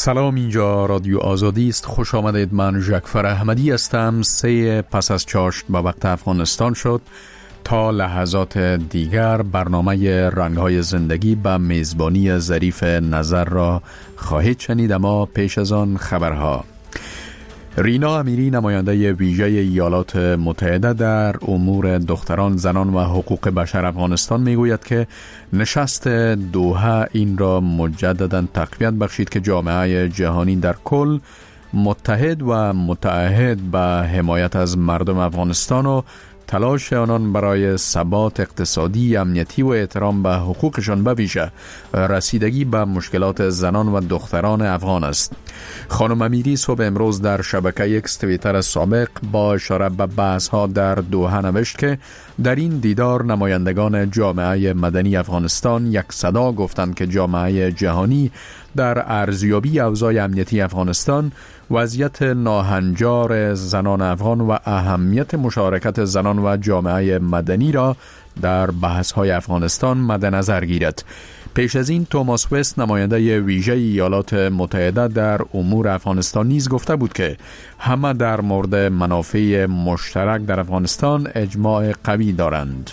سلام، اینجا رادیو آزادی است. خوش آمدید. من ژکفر احمدی هستم. 3 پس از چاشت به وقت افغانستان شد. تا لحظات دیگر برنامه رنگ‌های زندگی به میزبانی ظریف نظر را خواهید شنید، اما پیش از آن خبرها. رینا امیری، نماینده ویژه ایالات متحده در امور دختران، زنان و حقوق بشر افغانستان، میگوید که نشست دوحه این را مجددا تقویت بخشید که جامعه جهانی در کل متحد و متعهد به حمایت از مردم افغانستان و تلاش آنان برای ثبات اقتصادی، امنیتی و احترام به حقوقشان به ویژه رسیدگی به مشکلات زنان و دختران افغان است. خانم امیری صبح امروز در شبکه اکس توییتر سابق با اشاره به بحث‌ها در دوحه نوشت که در این دیدار نمایندگان جامعه مدنی افغانستان یک صدا گفتند که جامعه جهانی در ارزیابی اوضاع امنیتی افغانستان، وضعیت ناهنجار زنان افغان و اهمیت مشارکت زنان و جامعه مدنی را در بحث‌های افغانستان مد نظر گیرد. پیش از این توماس وست، نماینده ویژه ایالات متحده در امور افغانستان، نیز گفته بود که همه در مورد منافع مشترک در افغانستان اجماع قوی دارند.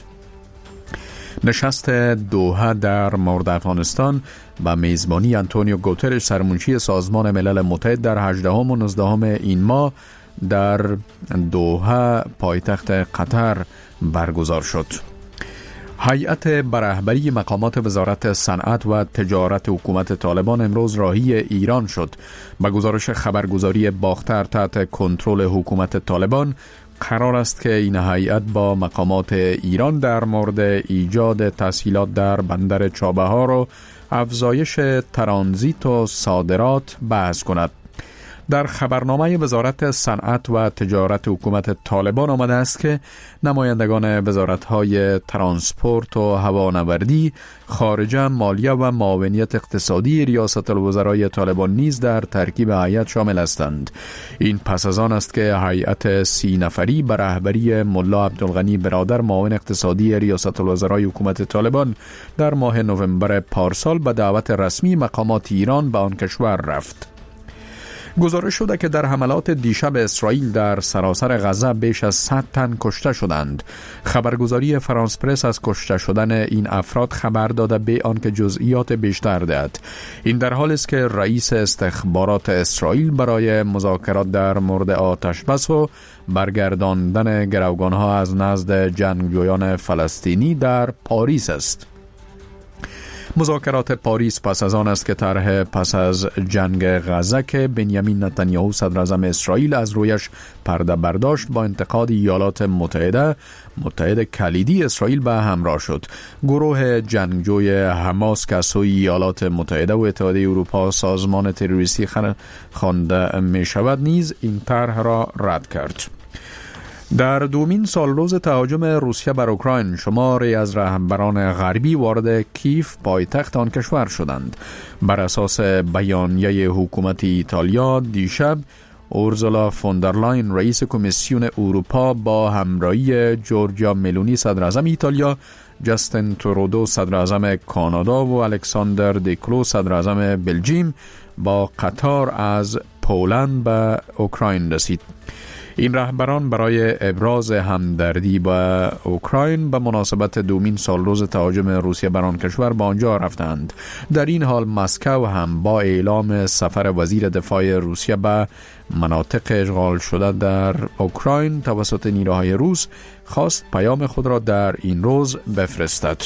نشست دوحه در مورد افغانستان به میزبانی آنتونیو گوترش، سرمنشی سازمان ملل متحد، در 18 و 19 این ماه در دوحه پایتخت قطر برگزار شد. هیئت به رهبری مقامات وزارت صنعت و تجارت حکومت طالبان امروز راهی ایران شد. به گزارش خبرگزاری باختر تحت کنترل حکومت طالبان، قرار است که این هیئت با مقامات ایران در مورد ایجاد تسهیلات در بندر چابهار و افزایش ترانزیت و صادرات بحث کند. در خبرنامه وزارت صنعت و تجارت حکومت طالبان آمده است که نمایندگان وزارت‌های ترانسپورت و هوانوردی، خارجه، مالیه و معاونیت اقتصادی ریاست الوزرای طالبان نیز در ترکیب هیئت شامل هستند. این پس از آن است که هیئت 30 نفری به رهبری ملا عبدالغنی برادر، معاون اقتصادی ریاست الوزرای حکومت طالبان، در ماه نوامبر پارسال به دعوت رسمی مقامات ایران به آن کشور رفت. گزارش شده که در حملات دیشب اسرائیل در سراسر غزه بیش از 100 تن کشته شدند. خبرگزاری فرانس پرس از کشته شدن این افراد خبر داده به آنکه جزئیات بیشتر دهد. این در حالی است که رئیس استخبارات اسرائیل برای مذاکرات در مورد آتش بس و برگرداندن گروگانها از نزد جنگجویان فلسطینی در پاریس است. مذاکرات پاریس پس از آن است که طرح پس از جنگ غزه که بنیامین نتانیاهو صدر اعظم اسرائیل از رویش پرده برداشت، با انتقاد ایالات متحده، متحد کلیدی اسرائیل به همراه شد. گروه جنگجوی حماس که از سوی ایالات متحده و اتحادیه اروپا سازمان تروریستی خوانده می شود نیز این طرح را رد کرد. در دومین سالروز تهاجم روسیه بر اوکراین، شماری از رهبران غربی وارد کیف، پایتخت آن کشور شدند. بر اساس بیانیه حکومت ایتالیا، دیشب اورزولا فوندرلاین، رئیس کمیسیون اروپا، با همراهی جورجیا ملونی، صدر اعظم ایتالیا، جاستین ترودو، صدر اعظم کانادا، و الکساندر دیکلو، صدر اعظم بلژیم، با قطار از پولند به اوکراین رسید. این رهبران برای ابراز همدردی با اوکراین به مناسبت دومین سالروز تهاجم روسیه بر آن کشور به آنجا رفتند. در این حال مسکو هم با اعلام سفر وزیر دفاع روسیه به مناطق اشغال شده در اوکراین توسط نیروهای روس خواست پیام خود را در این روز بفرستد.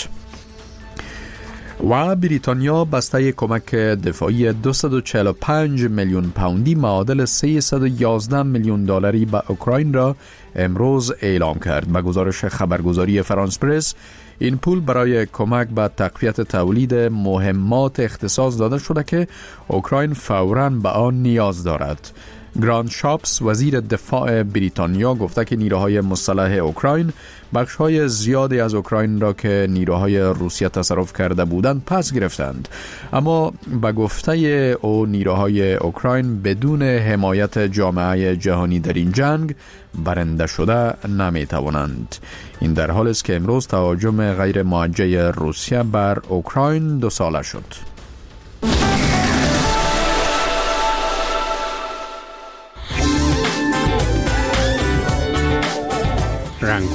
و بریتانیا بسته کمک دفاعی 245 میلیون پوندی معادل 311 میلیون دلاری به اوکراین را امروز اعلام کرد. به گزارش خبرگزاری فرانس پرس، این پول برای کمک به تقویت تولید مهمات اختصاص داده شده که اوکراین فوراً به آن نیاز دارد. گراند شاپس، وزیر دفاع بریتانیا، گفته که نیروهای مسلح اوکراین بخش‌های زیادی از اوکراین را که نیروهای روسیه تصرف کرده بودند پس گرفتند، اما به گفته او نیروهای اوکراین بدون حمایت جامعه جهانی در این جنگ برنده شده نمی‌توانند. این در حالی است که امروز تهاجم غیر موجه روسیه بر اوکراین 2 ساله شد.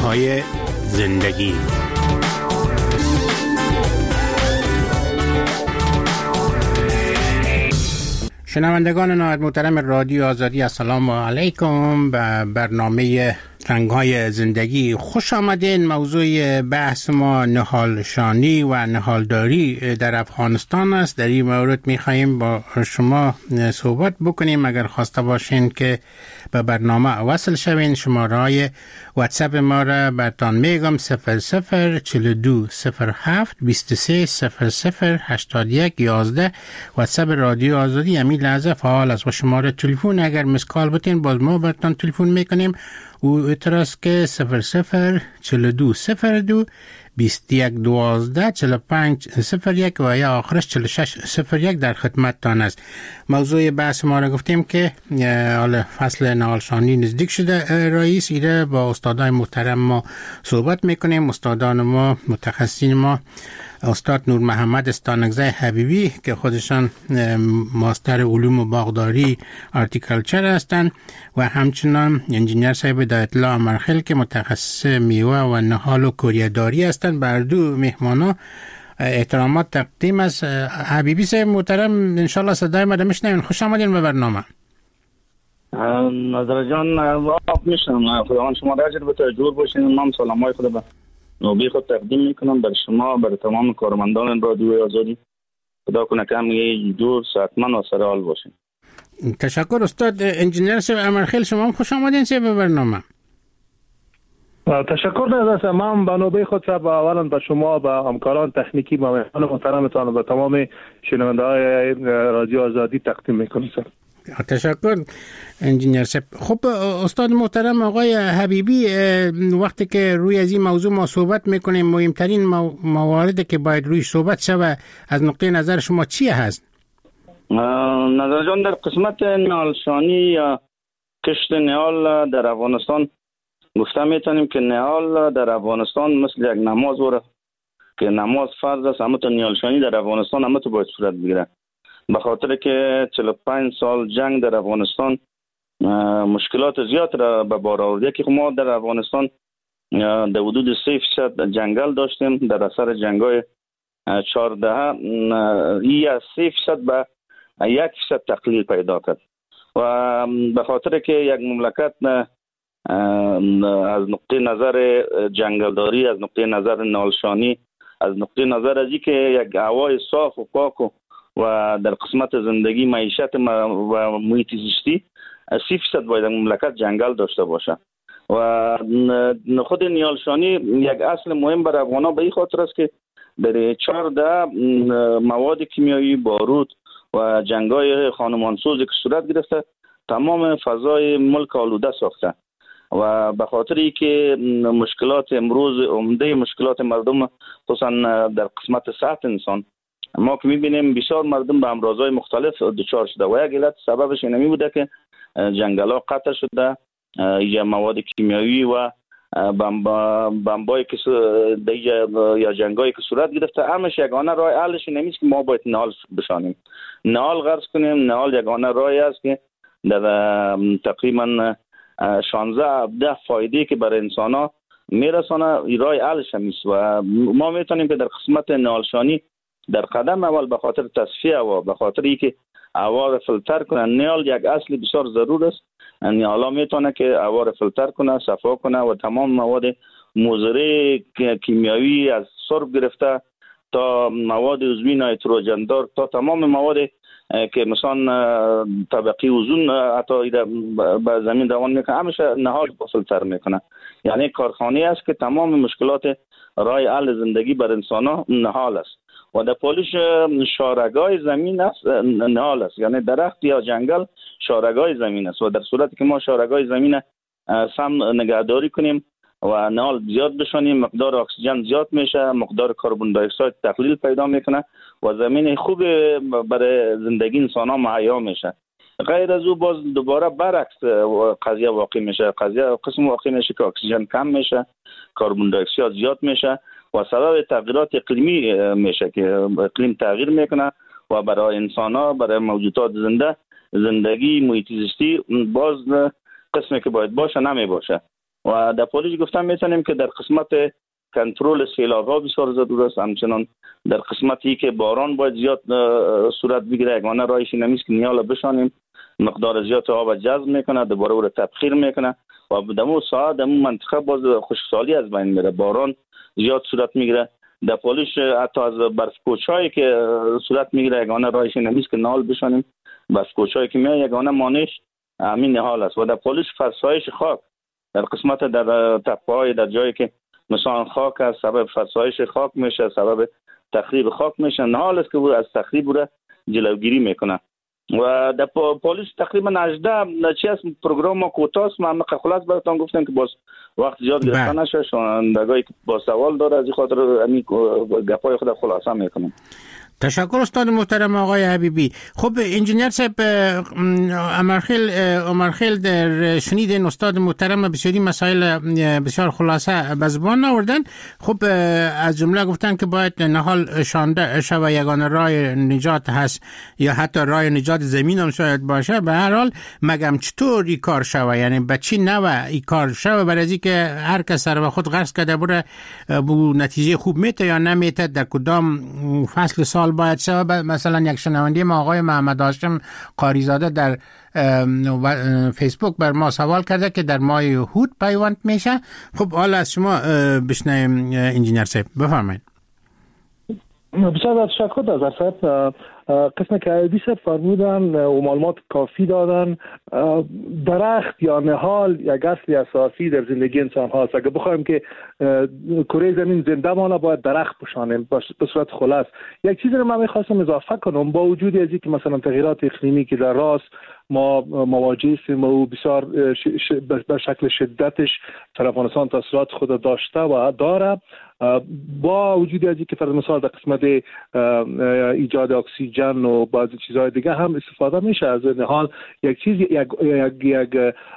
رنگ‌های زندگی. شنوندگان نهایت محترم رادیو آزادی، السلام علیکم. به برنامه رنگ‌های زندگی خوش آمدین. موضوع بحث ما نهالشانی و نهالداری در افغانستان است. در این مورد می‌خواهیم با شما صحبت بکنیم. اگر خواسته باشین که به برنامه وصل شوین، شماره واتساپ ما را براتون میگم: 0042 07 23 00 81 11. واتساپ رادیو آزادی همین لحظه فعال است و شماره تلفن اگر مسکال بتین باز ما براتون تلفن میکنیم. او اتراس که 0042 02 21 12 45 01 و یا آخرش 46 01 در خدمت تان است. موضوع بحث ما را گفتیم که حالا فصل نهالشانی نزدیک شده. رئیس ایره با استادای محترم ما صحبت میکنیم. استادان ما، متخصصین ما: استاد نور محمد استانگزی حبیبی که خودشان ماستر علوم باغداری آرتیکلچر هستند و همچنان انجینیر صاحب دایت‌الله امرخیل که متخصص میوه و نهال و کوریه‌داری هستند. بر دو مهمانا احترامات تقدیم است. حبیبی صاحب محترم، انشالله صدای ما میشنوین. خوش آمدین به برنامه. نظر جان میشنم. خداوند شما را اجر بده، جور باشین. من سلامای خدا به نوبی خود تقدیم میکنم بر شما، بر تمام کارمندان رادیو آزادی. خدا کنه که همه جور صحتمند و سرحال باشین. تشکر استاد انجینیر صاحب امرخیل. شما هم خوش آمدین به برنامه. تشکر از من به نوبه خود به اولا به شما، به همکاران تکنیکی و مهمان محترمتان و به تمام شنونده‌های رادیو آزادی تقدیم میکنم. تشکر انجینیر صاحب. خب استاد محترم آقای حبیبی، وقتی که روی از این موضوع ما صحبت میکنیم، مهمترین مواردی که باید روی صحبت شود از نقطه نظر شما چی هست؟ نظر جان، در قسمت نهالشانی یا کشت نهال در افغانستان گفته میتونیم که نهال در افغانستان مثل یک نماز وره که نماز فرض است، اما تو نهالشانی در افغانستان اما تو باید صورت بگیره. به خاطر که 45 سال جنگ در افغانستان مشکلات زیاد را به بار آورده که ما در افغانستان در حدود 3% جنگل داشتیم. در اثر جنگ‌های 14 ای از 3% به 1% تقلیل پیدا کرد و به خاطر که یک مملکت از نقطه نظر جنگلداری، از نقطه نظر نهالشانی، از نقطه نظر از اینکه یک هوای صاف و پاک و در قسمت زندگی معیشت و محیط زیستی 30% باید مملکت جنگل داشته باشه و خود نهالشانی یک اصل مهم برای افغان‌ها به این خاطر است که در 14 مواد کیمیایی، بارود و جنگ‌های خانمانسوزی که صورت گرفته تمام فضای ملک آلوده ساخته و به خاطر اینکه مشکلات امروز عمده مشکلات مردم خصوصا در قسمت صحت انسان ما که می‌بینیم بسیار مردم به امراض‌های مختلف دچار شده و یک علت سببش اینمی بوده که جنگل‌ها قطع شده یا مواد کیمیایی و بمبایی که یا جنگایی که صورت گرفته. همش یگانه راه حلش نمیشه که ما باید نهال بشانیم، نهال غرض کنیم. نهال یگانه راهی است که در تقریبا 16 فایده که برای انسان‌ها میرسانه راه حلش نیست و ما میتونیم که در قسمت نهالشانی در قدم اول به خاطر تصفیه و به خاطر اینکه هوا را فیلتر کنه، نهال یک اصل بسیار ضرور است. یعنی حالا میتونه که هوا را فیلتر کنه، صفا کنه و تمام مواد مضر کیمیایی از سرب گرفته تا مواد عضوی نیتروژن دار تا تمام مواد که مثلا طبقه اوزون حتی به زمین دوان میکنه، همیشه نهال فیلتر میکنه. یعنی کارخانه است که تمام مشکلات راه حل زندگی بر انسان‌ها نهال است و در پولیش شارگاه زمین است، نهال است. یعنی درخت یا جنگل شارگاه زمین است و در صورتی که ما شارگاه زمین سم نگهداری کنیم و نهال زیاد بشونیم، مقدار اکسیژن زیاد میشه، مقدار کربن دی اکساید تقلیل پیدا میکنه و زمین خوب برای زندگی انسان ها مهیا میشه. غیر از او باز دوباره برعکس قضیه واقع میشه. قسم واقع میشه که اکسیژن کم میشه، کربن دی اکساید زیاد میشه و سبب تغییرات اقلیمی میشه که اقلیم تغییر میکنه و برای انسان ها، برای موجودات زنده، زندگی محیط زیستی باز قسمی که باید باشه نمی باشه و در پولیش گفتم میتونیم که در قسمت کنترل سیلاب ها بسیار ضرورت است. همچنان در قسمتی که باران باید زیاد صورت بگیره، یگانه راهش این است که نیال بشانیم، مقدار زیاد آب جذب میکنه، دوباره او تبخیر میکنه و دمو ساعت دمو منطقه باز خشکسالی از بین میره، باران زیاد صورت میگیره. در پولیش حتی از برف کوچایی که صورت میگیره، یگانه راهش این است که نال بشانیم. برف کوچایی که میاد یگانه مانعش همین حال است. و در پولیش فرسایش خاک در قسمت در تپه‌های در جایی که مثلا خاک از سبب فرسایش خاک میشه، سبب تخریب خاک میشه، نهال است که او از تخریب را جلوگیری میکنه. و در پولیس تقریبا 18 چی است پروگرام ما کوتاست، من خلاص براتون گفتم که باز وقت زیاد گرفته نشه، شنوندگانی که با سوال داره از این خاطر همین گپای خود خلاصه میکنم. تشکر استاد محترم آقای حبیبی. خب انجینیر صاحب عمرخیل در شنیدین استاد محترم بسیاری مسائل بسیار خلاصه به زبان آوردن. خب از جمله گفتن که باید نهال شانده شوه یگانه راه نجات هست یا حتی راه نجات زمین هم شاید باشه. به هر حال مگم چطور این کار شوه، یعنی به چی نوع این کار شوه برای از که هر کس سر به خود غرض کرده بره بو نتیجه خوب میته یا نمیته، در کدام فصل سال باید شود. مثلا یک شنونده ما آقای محمد هاشم قاریزاده در فیسبوک بر ما سوال کرده که در ماه هود پیوند میشه. خب حالا از شما بشنویم انجینیر صاحب، بفرمایید. بسیار تشکر از صاحب. قسم که عیبی صاحب فرمودن و معلومات کافی دادن. درخت یا نهال یک اصل اساسی در زندگی انسان هاست. اگر بخوایم که کره زمین زنده مانه باید درخت بشانیم به صورت خلاص. یک چیزی رو من میخواستم اضافه کنم، با وجود از اینکه مثلا تغییرات اقلیمی که در راست ما مواجه هستیم و بسیار به شکل شدتش در افغانستان تاثیرات خود داشته و داره، با وجود از اینکه فرض مثال در قسمت ایجاد اکسیژن و بعضی چیزهای دیگه هم استفاده میشه از نهال، یک چیز یک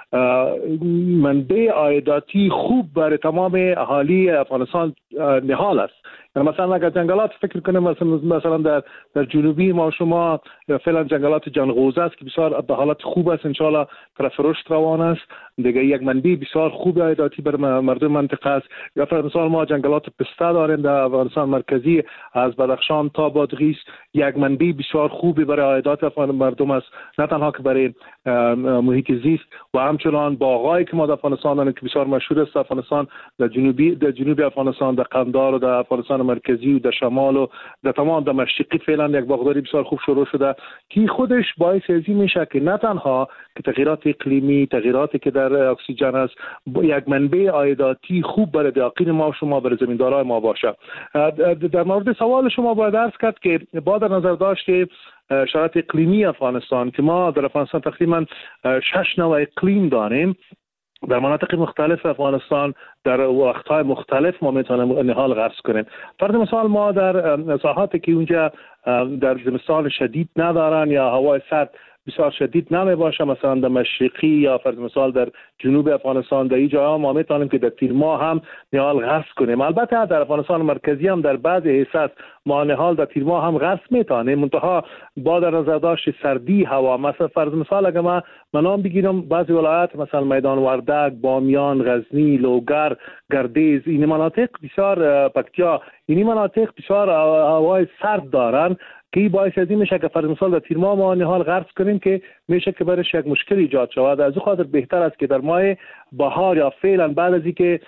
منبع عایداتی خوب برای تمام اهالی افغانستان نهال است. مثلا اگر جنگلات فکر کنیم، مثلا در جنوبی ما شما فعلا جنگلات جانغوزه است که بسیار به حالت خوب است، انشالله طرف رشد روان است، دیگه یک منبع بسیار خوب عایداتی بر مردم منطقه است. یا فرض مثال ما جنگلات پسته داریم در افغانستان مرکزی از بدخشان تا بادغیس، یک منبع بسیار خوبی برای عایدات مردم است، نه تنها که برای محیط زیست و همچنان باغایی که ما در افغانستان داریم که بسیار مشهور است. افغانستان در جنوبی افغانستان، در قندهار و در افغانستان مرکزی و در شمال و در تمام در مشرقی فعلا یک باغداری بسیار خوب شروع شده که خودش باعث ازی میشه که نه تنها که تغییرات اقلیمی، تغییراتی که در اکسیژن است، یک منبع عایداتی خوب برای دهقین ما و شما، برای زمیندارای ما باشه. در مورد سوال شما باید عرض کرد که با در نظر داشت شرایط اقلیمی افغانستان که ما در افغانستان تقریبا 6 نوع اقلیم داریم در مناطق مختلف افغانستان، در وقت‌های مختلف ما میتونیم نهال غرس کنیم. فرض مثال ما در ساحاتی که اونجا در زمستان شدید ندارن یا هوای سرد بسیار شدید نمی باشه، مثلا در مشرقی یا فرض مثال در جنوب افغانستان، در این جاها ما میتونیم که در تیر ماه هم نهال غرس کنیم. البته در افغانستان مرکزی هم در بعض حصص ما نهال در تیر ماه هم غرس میتونیم، منتها با در نظر داشت سردی هوا. مثلا فرض مثال اگر من نام بگیرم، بعضی ولایات مثلا میدان وردک، بامیان، غزنی، لوگر، گردیز، این مناطق بسیار پکتیا، این مناطق بسیار هوای سرد دارن که باعث از این میشه که فرض مثال در تیر ماه ما نهال غرس کنیم که میشه که برش یک مشکل ایجاد شود. از این خاطر بهتر است که در ماه بهار یا فعلا بعد از اینکه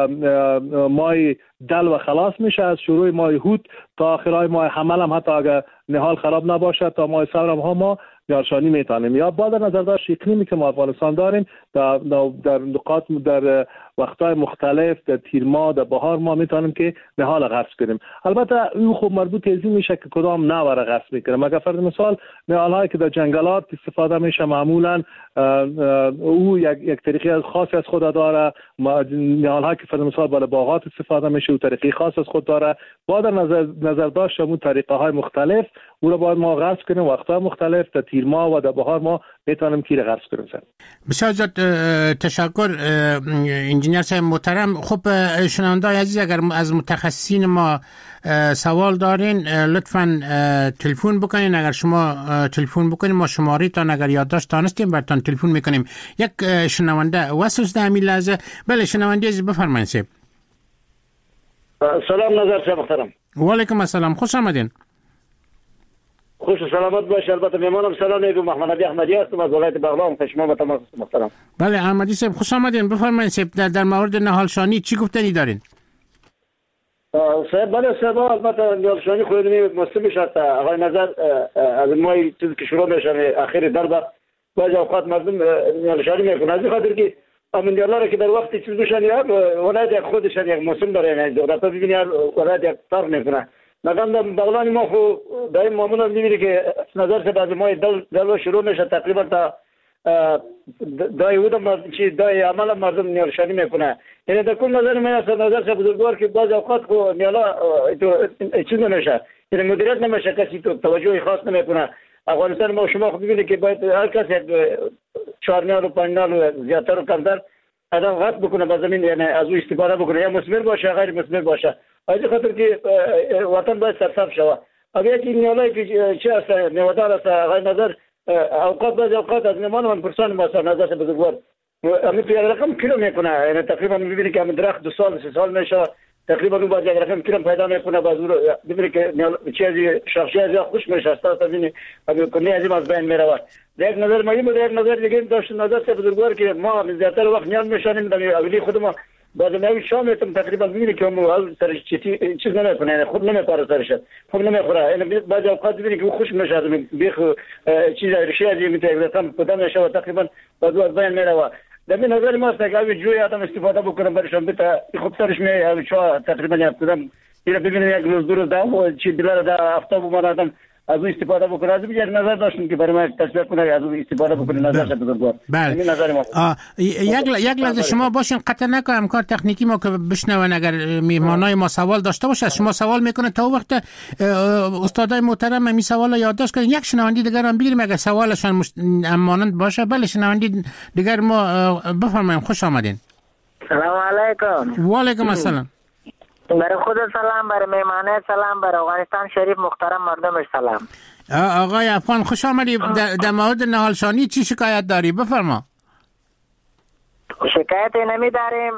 ماه دل و خلاص میشه از شروع ماه هود تا آخرای ماه حمل هم حتی اگر نهال خراب نباشه تا ماه صبر هم ما یارشانی میتونیم. یا با در نظر داشت اقلیمی که ما افغانستان داریم در نقاط در وقتهای مختلف در تیر ماه در بهار ما میتونیم که نهال غرس کنیم. البته این خوب مربوط از این میشه که کدام نوع را غرس میکنیم. اگر فرض مثال نهال هایی که در جنگلات استفاده میشه معمولا او یک طریقه خاصی از خود داره، نهال هایی که فرض مثال برای باغات استفاده میشه و طریقه خاص از خود داره. با در نظر داشت اون طریقه های مختلف او را باید ما غرس کنیم وقتهای مختلف در تیر ماه و در بهار ما میتونیم کیر غرس کنیم. بسیار زیاد تشکر انجینیر صاحب محترم. خب شنونده‌های عزیز، اگر از متخصصین ما سوال دارین لطفاً تلفن بکنین. اگر شما تلفن بکنین ما شماره تان اگر یادداشت دانستیم براتون تلفن میکنیم. یک شنونده واسه در همین لحظه. بله شنونده عزیز بفرمایید. سلام نظر صاحب محترم. و علیکم السلام، خوش آمدین. خوش و سلامت باش. البته میمانم سلام میگم محمد علی احمدی هستم از ولایت بغلان. شما با تمام محترم. بله احمدی صاحب خوش آمدین. بفرمایید صاحب در مورد نهال شانی چی گفتنی دارین؟ صاحب بله صاحب البته نهال شانی خودی مسلم شد. آقای نظر از ما چیزی که شروع میشه اخیر دربه بعضی اوقات مردم نهال شانی میکنه از خاطر که امن دیالار که در وقتی چیز بشن یا ولایت خودشان یک مسلم داره، یعنی دولت ببینی ولایت یک فرق میکنه. مثلا بغلان ما خو دایم معمولا میبینی که نظر سے بعد ما دلو شروع میشه تقریبا تا دای ودم چی دای عمل مردم نیال شانی میکنه. یعنی در کل نظر من از نظر سے بزرگوار که بعض اوقات خو نیالا چیز نمیشه، یعنی مدیریت نمیشه، کسی تو توجه خاص نمیکنه. افغانستان ما شما خود ببینید که باید هر کس 4 نیال و 5 نیال زیادتر و کمتر آدم غصب بکنه به زمین، یعنی از او استفاده بکنه، یا مثمر باشه غیر مثمر باشه. از خاطر که وطن باید سرسبز شود. اگر یکی نیالایی که چه است نیودار است غیر نظر اوقات بعض اوقات از نمان پرسان ما نظر بزرگوار همین تو یک رقم کیلو میکنه، یعنی تقریبا میبینی که همین درخت 2 سال 3 سال میشه تقریبا اون باز یک رقم کیلو پیدا میکنه. باز میبینی که چیزی شاخه از خوش میشه است ببینی همین کنی از از بین میره. یک نظر ما یک نظر دیگه داشت نظر سے بزرگوار که ما زیاتر وقت نیاز میشنیم در اولی خود ما بعد نوی شام تقریبا میبینی که ما سرش چیز نمیکنه، یعنی خود نمیپاره سرش خود نمیخوره. یعنی بعضی اوقات میبینی که خوش میشه از بیخ چیز ریشه از میتونه رقم پدام نشه تقریبا بعد از بین میره. در این نظر ما است که جوی آدم استفاده بکنه برشون بتا خوب سرش میاد چا تقریبا یک قدم اینو ببینید یک روز دو روز دا چی دلار دا هفته بود آدم از اون استفاده بکنه. از یک نظر داشتیم که برای ما تصویر کنه از اون استفاده بکنه. نظر شد بزرگوار. بله. نظر ما یک لحظه شما باشین قطع نکنم کار تکنیکی ما که بشنون. اگر میهمانای ما سوال داشته باشه شما سوال میکنه تا وقت استادای محترم می سوال یادداشت کنین. یک شنوندی دیگر هم بگیریم اگر سوالشان مانند باشه. بله شنوندی دیگر ما بفرمایید. خوش آمدین. سلام علیکم. و علیکم السلام. برای خود سلام، برای میمانه سلام، برای افغانستان شریف محترم مردمش سلام. آقای افغان خوش آمدی. در مورد نهال شانی چی شکایت داری؟ بفرما. شکایت نمی داریم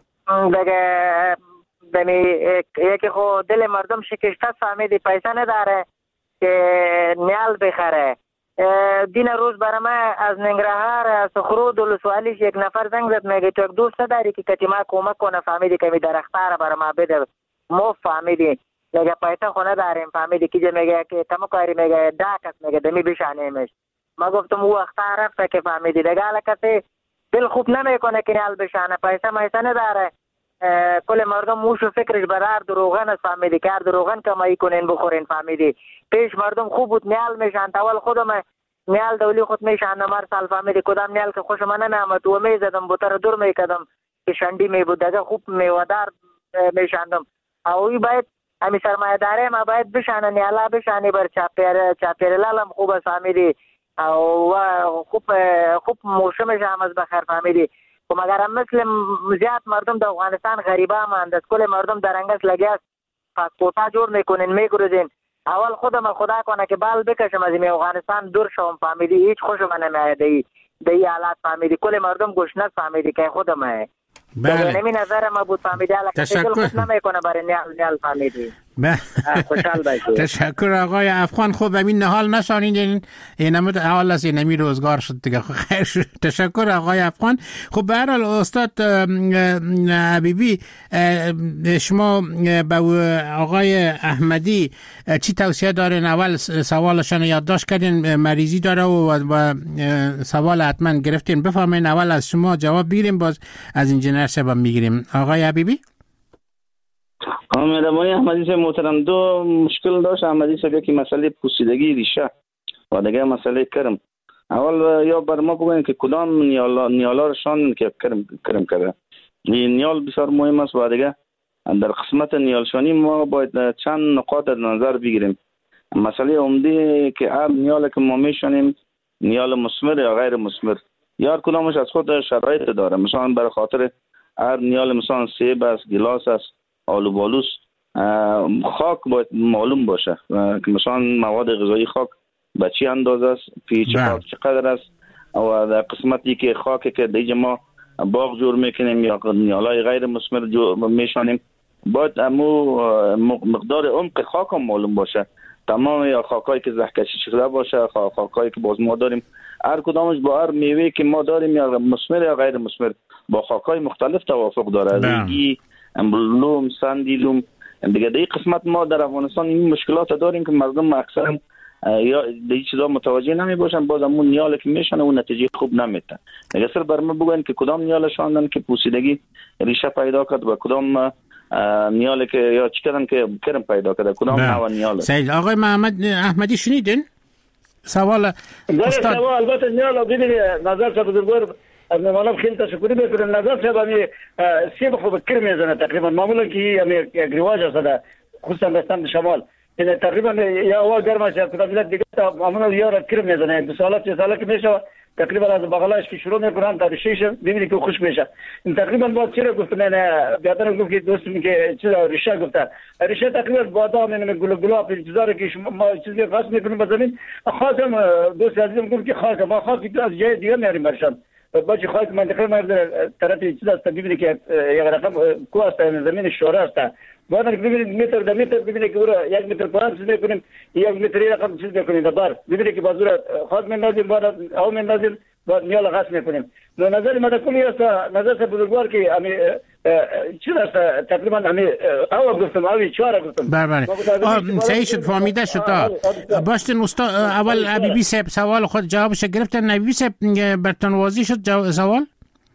دیگه یکی خود دل مردم شکسته فهمیدی پیسه نداره که نیال بخره. دین روز برای من از ننگرهار از خرود ولسوالیش یک نفر زنگ زد میگه تو یک دوست داری که کتی ما کمک کنه فهمیدی که می درختار برای ما بده مو فهمیدی میگه پیسه خونه داریم فهمیدی که میگه که تمو کاری میگه داکس میگه دمی بشانیمش. ما گفتم او اختار رفته که فهمیدی دیگه کسی دل خوب نمیکنه که نیال بشانه پیسه میسه نداره. کل مردم موشو فکرش برار دروغن است فهمیدی کار دروغن کمایی کنین بخورین فهمیدی. پیش مردم خوب بود نیال میشن تول خودم نیال دولی خود میشن نمار سال فهمیدی کدام نیال که خوش من نمیامد و میزدم بوتر دور میکدم که شنڈی می بود دیگه خوب میوادار میشندم. اوی باید همی سرمایه داره ما باید بشانه نیالا بشانی بر چاپیر لالم خوب است فهمیدی و خوب موشمش هم از بخیر فهمیدی. و مگر هم مثل زیاد مردم در افغانستان غریبه ماند است. کل مردم در انگس لگی است پاسپورتا جور میکنین میگروزین. اول خودم خدا کنه که بال بکشم از این افغانستان دور شوم فهمیدی هیچ خوشم نمیاد دی حالات فهمیدی. کل مردم گشنه فهمیدی که خودم بله. نمی نظر ما بود فهمیدی حالا کسی دل خود نمیکنه برای نیال فهمیدی. خوشحال باشید. تشکر آقای افغان. خوب همین نهال نشانین این نمود اول از این نمی روزگار شد دیگه خیر شد. تشکر آقای افغان. خب به هر حال استاد حبیبی شما به آقای احمدی چی توصیه دارین؟ اول سوالشان یادداشت کردین مریضی داره و سوال حتما گرفتین. بفرمایید اول از شما جواب بگیریم باز از انجینر صاحب میگیریم. آقای حبیبی مهربانی احمدی صاحب محترم دو مشکل داشت. احمدی صاحب یکی مسئله پوسیدگی ریشه و دیگه مسئله کرم. اول یا بر ما بگوین که کدام نیالارشان که کرم کرده. این نیال بسیار مهم است و دیگه در قسمت نیالشانی ما باید چند نقاط در نظر بگیریم. مسئله عمده که هر نیال که ما میشنیم نیال مثمر یا غیر مثمر، یا کدامش از خود شرایط داره. مثلا برای خاطر هر نیال مثلا سیب است، گلاس است، آلو بالوس، خاک باید معلوم باشه که مثلا مواد غذایی خاک به چی اندازه است، پیچ خاک چقدر است، و در قسمتی که خاکی که دیگه ما باغ جور میکنیم یا نیالای غیر مثمر میشانیم، باید امو مقدار عمق خاک هم معلوم باشه. تمام یا خاکایی که زهکشی شده باشه، خاکایی که باز ما داریم، هر کدامش با هر میوه که ما داریم یا مثمر یا غیر مثمر با خاکای مختلف توافق داره. ریگی، لوم، سندی لوم دیگه. در این قسمت ما در افغانستان این مشکلات داریم که مردم اکثر یا دیگه چیزا متوجه نمی باشن، باز همون نیال که میشن اون نتیجه خوب نمیده. دیگه سر بر ما بگن که کدام نیال شاندن که پوسیدگی ریشه پیدا کرد و کدام نیال که یا چی کردن که کرم پیدا کرده، کدام نوع نیال. سید آقای محمد احمدی شنیدین سوال استاد؟ البته نیال ببینید نظر صاحب بزرگوار از ممانم خیلی تشکری میکنم. نظر صاحب همی سیب خوب کر میزنه تقریبا معمولا که همی یک رواج است خصوصا بستان شمال، یعنی تقریبا یا هوا گرم است یا کدام دیگه معمولا یا کر میزنه. 2 سال 3 سال که میشه تقریبا از بغلش که شروع میکنن تا ریشهش ببینید که خوش میشه. این تقریبا با چرا گفتم نه بیادر گفت که دوست میگه چرا ریشه گفته ریشه تقریبا بادام یعنی گلاب چیزا که ما چیزی قصد میکنیم به زمین. خاصم دوست عزیزم گفت که خاص ما خاص از جای دیگه میاریم برشان باجی خاص منطقه ما طرف چیز است ببینید که یک رقم کو است زمین شوره است. بعد ببینید متر در متر ببینید که اون 1 متر پایین چیز میکنیم 1 متر رقم چیز میکنیم دبار ببینید که بازور خاص میندازیم بعد او میندازیم بعد نیال غاس میکنیم. نظر ما کلی است نظر بزرگوار که امی چیز است تقریبا امی او گفتم اوی 4 گفتم. بله صحیح شد فهمیده شد. باشتن استاد اول حبیبی صاحب سوال خود جوابش گرفتن. حبیبی صاحب برتون واضح شد سوال؟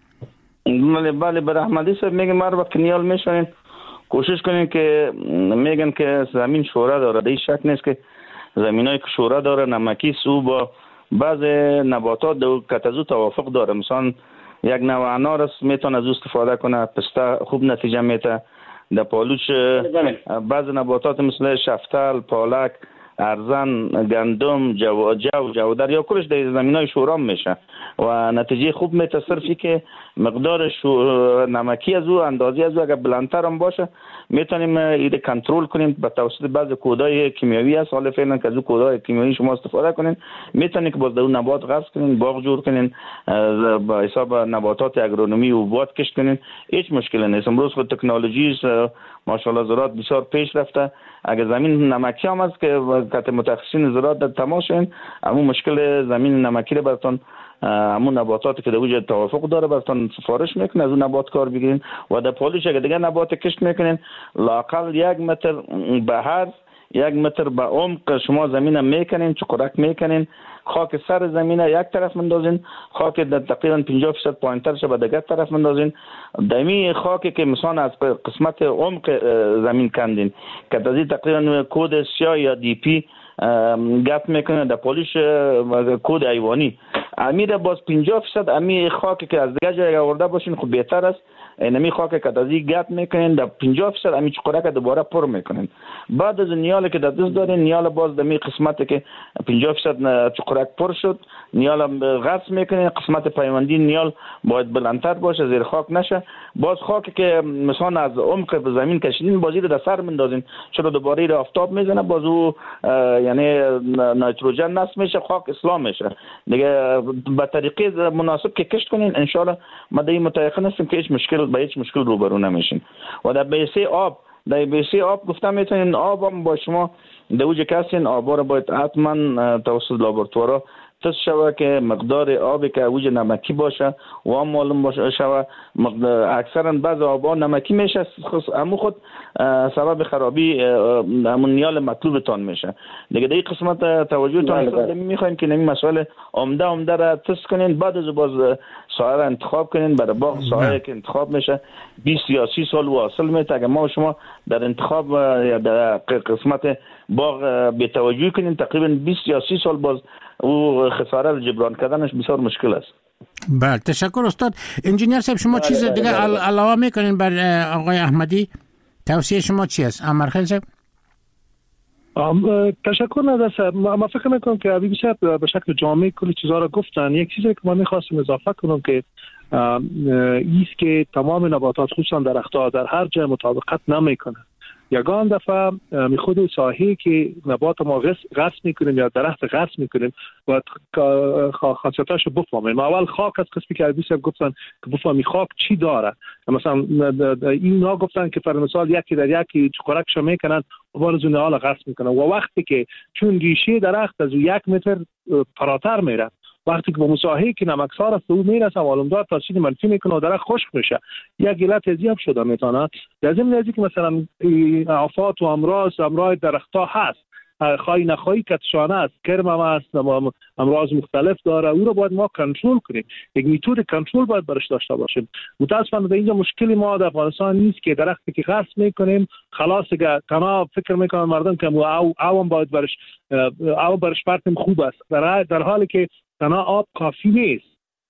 بله بر احمدی صاحب میگه ما وقت نیال میشونین کوشش کنین که میگن که زمین شوره داره. در شک نیست که زمینایی که شوره داره نمکی سو با بعض نباتات که از او توافق داره. مثلا یک نوع انار است میتونه از او استفاده کنه، پسته خوب نتیجه میده. در پالوچ بعض نباتات مثل شفتل، پالک، ارزن، گندم، جودر یا کلش در زمینای شورام میشه و نتیجه خوب میده. صرفی که مقدار نمکی از او اندازی از او اگر بلندتر هم باشه میتونیم ایده کنترل کنیم به توسط بعض کودای کیمیاوی است. حالا فعلا که از او کودای کیمیاوی شما استفاده کنین میتونید که باز در اون نبات غرس کنین، باغ جور کنین، با حساب نباتات اگرونومی و باد کشت کنین، هیچ مشکلی نیست. امروز خود تکنولوژی ماشاءالله زراعت بسیار پیش رفته. اگر زمین نمکی هم است که کت متخصصین زراعت در تماس شدن، اما مشکل زمین نمکی رو براتون همون نباتاتی که در وجود توافق داره براتون سفارش میکنه، از اون نبات کار بگیرین و در پالوش اگر دیگه نبات کشت میکنین لااقل 1 متر به هر 1 متر به عمق شما زمین میکنین، چقرک میکنین، خاک سر زمین یک طرف مندازین، خاک در تقریبا 50% پایینترش به دیگر طرف مندازین. دمی خاکی که مثلا از قسمت عمق زمین کندین که در تقریبا کود سیاه یا دی پی گپ میکنه در پالوش کود ایوانی امیر باز 50% امی خاکی که از دیگه جای آورده باشین خب بهتر است. اینمی خاک که دازی گپ میکنین در 50% امی چقرک دوباره پر میکنین. بعد از نیال که در دست دارین نیال باز دمی قسمت که 50% چقرک پر شد نیال غرس میکنین. قسمت پیوندی نیال باید بلندتر باشه زیر خاک نشه. باز خاک که مثلا از عمق به زمین کشیدین بازی رو در سر مندازین چرا دوباره رو آفتاب میزنه باز او یعنی نیتروژن نصب میشه، خاک اسلام میشه دیگه. به طریقه مناسب که کشت کنین ان شاء الله ما در این متأکد هستیم که هیچ مشکل روبرو نمیشین. و در بیسه آب گفتم میتونین آب هم با شما در اوج کسین آبا رو باید حتما توسط لابراتوارا تست شوه که مقدار آبی که اوج نمکی باشه و هم معلوم باشه شوه. اکثرا بعض آبا نمکی میشه اما خود سبب خرابی همون نیال مطلوبتان میشه دیگه. در این قسمت توجهتان میخوایم که نمی مسئله عمده را تست کنین. بعد از باز سایه را انتخاب کنین. برای باغ سایه که انتخاب میشه 20 یا 30 سال واصل میشه. اگر ما شما در انتخاب یا در قسمت باغ بی‌توجهی کنین تقریبا 20 یا 30 سال باز او خساره رو جبران کردنش بسیار مشکل است. بله تشکر استاد. انجینیر صاحب شما چیز دیگه علاوه میکنین بر آقای احمدی؟ توصیه شما چی است؟ امرخیل صاحب تشکر نداره. ما فکر میکنم که ابی بیشتر به شکل جامع کلی چیزها را گفتن. یک چیزی که من میخواستم اضافه کنم که ایست که تمام نباتات خصوصا درختها در هر جای مطابقت نمیکنه. یگان دفعه می خود ساحه‌ای که نبات ما غرس میکنیم یا درخت غرس میکنیم و خاصیتاش رو بفهمیم. اول خاک از قسمی که عزیز گفتن که بفهمی خاک چی داره. مثلا اینا گفتن که پر مثال یکی در یکی چقرکش میکنن و بارزونه حالا غرس میکنن و وقتی که چون ریشه درخت از 1 متر فراتر میره، وقتی که با مساحه‌ای که نمکسار است او میرسه معلومدار تاثیر منفی میکنه و درخت خشک میشه، یک گله تزیاب شده میتونه. لازم نیست که مثلا آفات و امراض درختها هست، خواهی نخواهی کتشانه است، کرم هم است، امراض مختلف داره، او رو باید ما کنترل کنیم. یک میتود کنترل باید برش داشته باشیم. متاسفانه در اینجا مشکلی ما در افغانستان نیست که درختی که غرس میکنیم خلاص که تنها فکر میکنن مردم که او باید برش پرتیم خوب است، در حالی که تنها آب کافی نیست.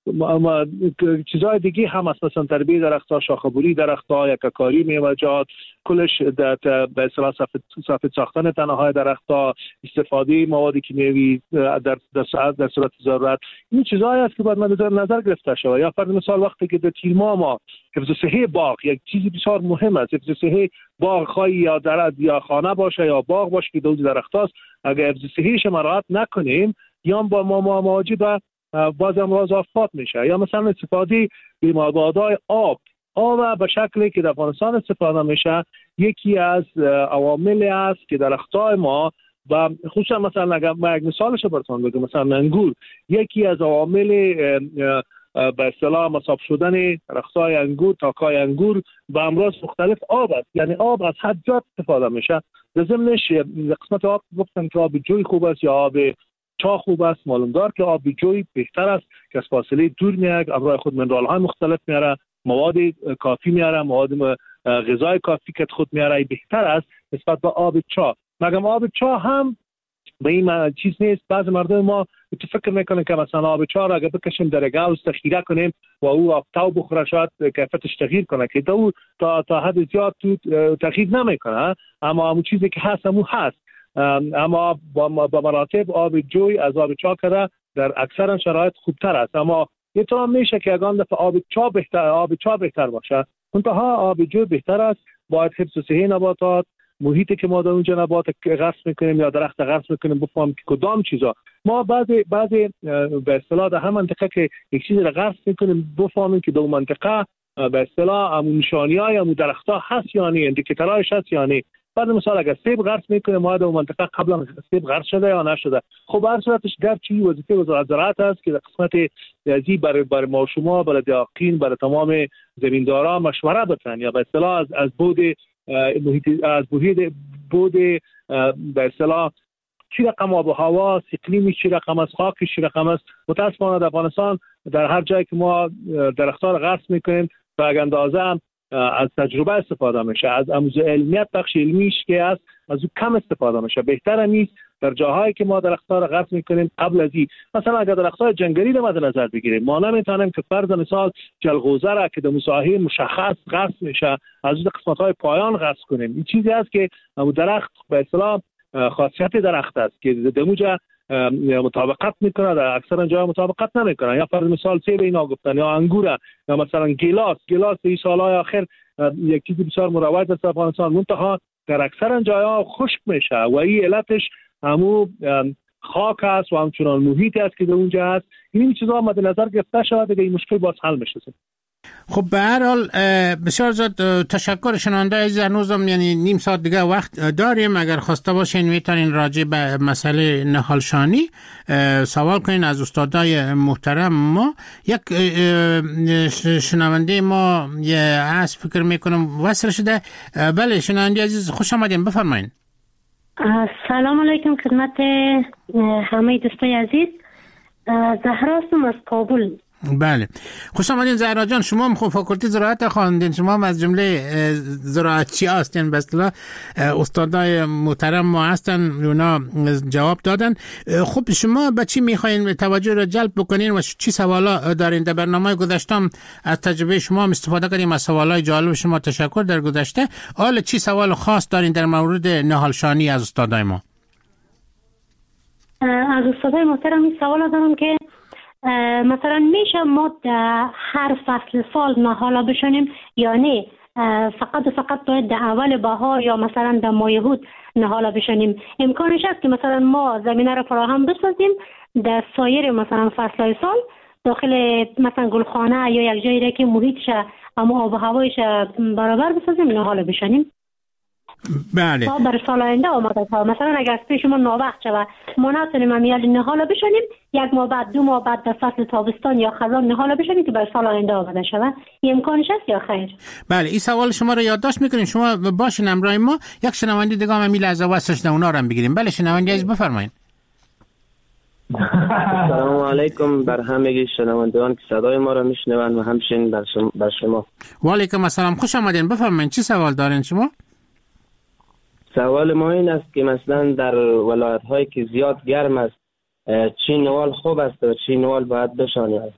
چیزهای دیگه هم هست، مثلا تربیه درختها، شاخه‌بری درختها، یککاری میوه‌جات، کلش به اصطلاح سفید ساختن تنه‌های درختها، استفاده مواد کیمیایی در صورت ضرورت. این چیزهایی است که باید نظر گرفته شود. یا فرض مثال وقتی که در تیر ما حفظ صحه باغ یک چیزی بسیار مهم است. حفظ صحه باغ خواهی یا درخت یا خانه باشه یا باغ باشه که دوز درختاست، اگر حفظ صحهش مراعات نکنیم یا با ما مواجه به باز امراض آفات میشه. یا مثلا استفاده به ماده‌های آب به شکلی که در افغانستان استفاده میشه یکی از عوامل است که درختای ما و خصوصا مثلا اگر ما یک مثالش براتون بگم، مثلا انگور یکی از عوامل به اصطلاح مصاب شدن درختای انگور، تاکای انگور با امراض مختلف آب است. یعنی آب از حد زیاد استفاده میشه. در ضمنش قسمت آب گفتن که آب جوی خوب است یا آب چا خوب است. معلوم دار که آب جوی بهتر است که از فاصله دور میاد، همراه خود منرال های مختلف میاره، مواد کافی میاره، مواد غذای کافی که خود میاره، بهتر است نسبت به آب چا. مگم آب چا هم به این چیز نیست. بعض مردم ما فکر میکنن که مثلا آب چا را اگه بکشیم در گاز تخیره کنیم و او آفتاب بخوره شاید کیفیتش تغییر کنه، که تا حد زیاد تغییر نمیکنه. اما همون چیزی که هست همون هست. اما با مراتب آب جوی از آب چا کرده در اکثر شرایط خوبتر است. اما یه طور میشه که اگه دفعه آب چا بهتر باشه، منتها آب جوی بهتر است. باید حفظ صحه نباتات، محیطی که ما در اونجا نبات غرس میکنیم یا درخت غرس میکنیم بفهمیم که کدام چیزا ما بعضی به اصطلاح در هم منطقه که یک چیزی را غرس میکنیم بفهمیم که در منطقه به اصطلاح همون نشانی‌های همون درخت‌ها هست یا نه، اندیکاتورهاش هست یا نه. بعد مثلا اگر سیب غرس میکنه ما در منطقه قبلا سیب غرس شده یا نشده. خب هر صورتش گرچه وظیفه وزارت زراعت است که در قسمت ریاضی برای ما شما، برای دقیقین، برای تمام زمینداران مشوره بتن یا به اصطلاح از بود محیط، از بود به اصطلاح چی رقم آب و هوا، اقلیمی چی رقم است، خاکش چی رقم است. متاسفانه در افغانستان در هر جایی که ما درخت‌ها را غرس میکنیم به اندازه هم از تجربه استفاده میشه، از آموزش علمیت بخش علمیش که است از او کم استفاده میشه. بهتره نیست در جاهایی که ما درخت‌ها را غرس میکنیم قبل از این مثلا اگر درخت‌های جنگلی را مد نظر بگیریم، ما نمیتونیم که فرض مثال جلغوزه را که در مساحه مشخص غرس میشه از اون قسمت‌های پایان غرس کنیم. این چیزی است که درخت به اصطلاح خاصیت درخت است که در اونجا مطابقت میکنه، در اکثر جاها مطابقت نمیکنه. یا فرض مثال سیب اینا گفتن یا انگور یا مثلا گیلاس این سالهای آخر یک چیز بسیار مروج است افغانستان، منتها در اکثر جاها خشک میشه و این علتش همو خاک است و همچنان محیطی است که در اونجا است. این چیزا مد نظر گرفته شود دیگه این مشکل باز حل میشه. خب به هر حال بسیار زیاد تشکر. شنونده عزیز، هنوزم یعنی نیم ساعت دیگه وقت داریم. اگر خواسته باشین میتونین راجع به مسئله نهالشانی سوال کنین از استادای محترم ما. یک شنونده ما از فکر میکنم وصل شده. بله شنونده عزیز خوش آمدین، بفرمایین. سلام علیکم خدمت همه دوستای عزیز. زهرا هستم از کابل. بله خوش آمدین زهرا جان. شما هم خب فاکولته زراعت خواندین، شما هم از جمله زراعتچی هستین، به اصطلاح استادای محترم ما هستن، اونا جواب دادن. خب شما به چی میخواین توجه رو جلب بکنین و چی سوالا دارین؟ در برنامه گذشتم از تجربه شما هم استفاده کردیم، از سوالای جالب شما تشکر در گذشته. حالا چی سوال خاص دارین در مورد نهالشانی از استادای ما؟ از استادای محترم این سوال دارم که مثلا میشه ما در هر فصل سال نهالا بشنیم یا نه فقط باید در اول بهار یا مثلا در ماه یهود نهالا بشنیم؟ امکانش هست که مثلا ما زمینه را فراهم بسازیم در سایر مثلا فصلهای سال داخل مثلا گلخانه یا یک جایی را که محیطش اما آب و هوایش برابر بسازیم نهالا بشنیم؟ بله. تا برای سال آینده آماده تا مثلا اگر پیش ما ناوقت شود ما نتونیم امیال نهالا بشنیم، یک ماه بعد 2 ماه بعد در فصل تابستان یا خزان نهالا بشنیم که برای سال آینده آماده شود. این امکانش هست یا خیر؟ بله این سوال شما رو یادداشت میکنیم. شما باشین همراه ما. یک شنونده دیگه هم امیل از واسش اونا رو هم بگیریم. بله شنونده عزیز بفرمایید. سلام علیکم بر همه شنوندگان که صدای ما رو میشنوند و همچنین بر شما. و علیکم السلام، خوش آمدین. بفرمایید چی سوال دارین شما؟ سوال ما این است که مثلا در ولایت هایی که زیاد گرم است چی نوال خوب است و چی نوال باید بشانید؟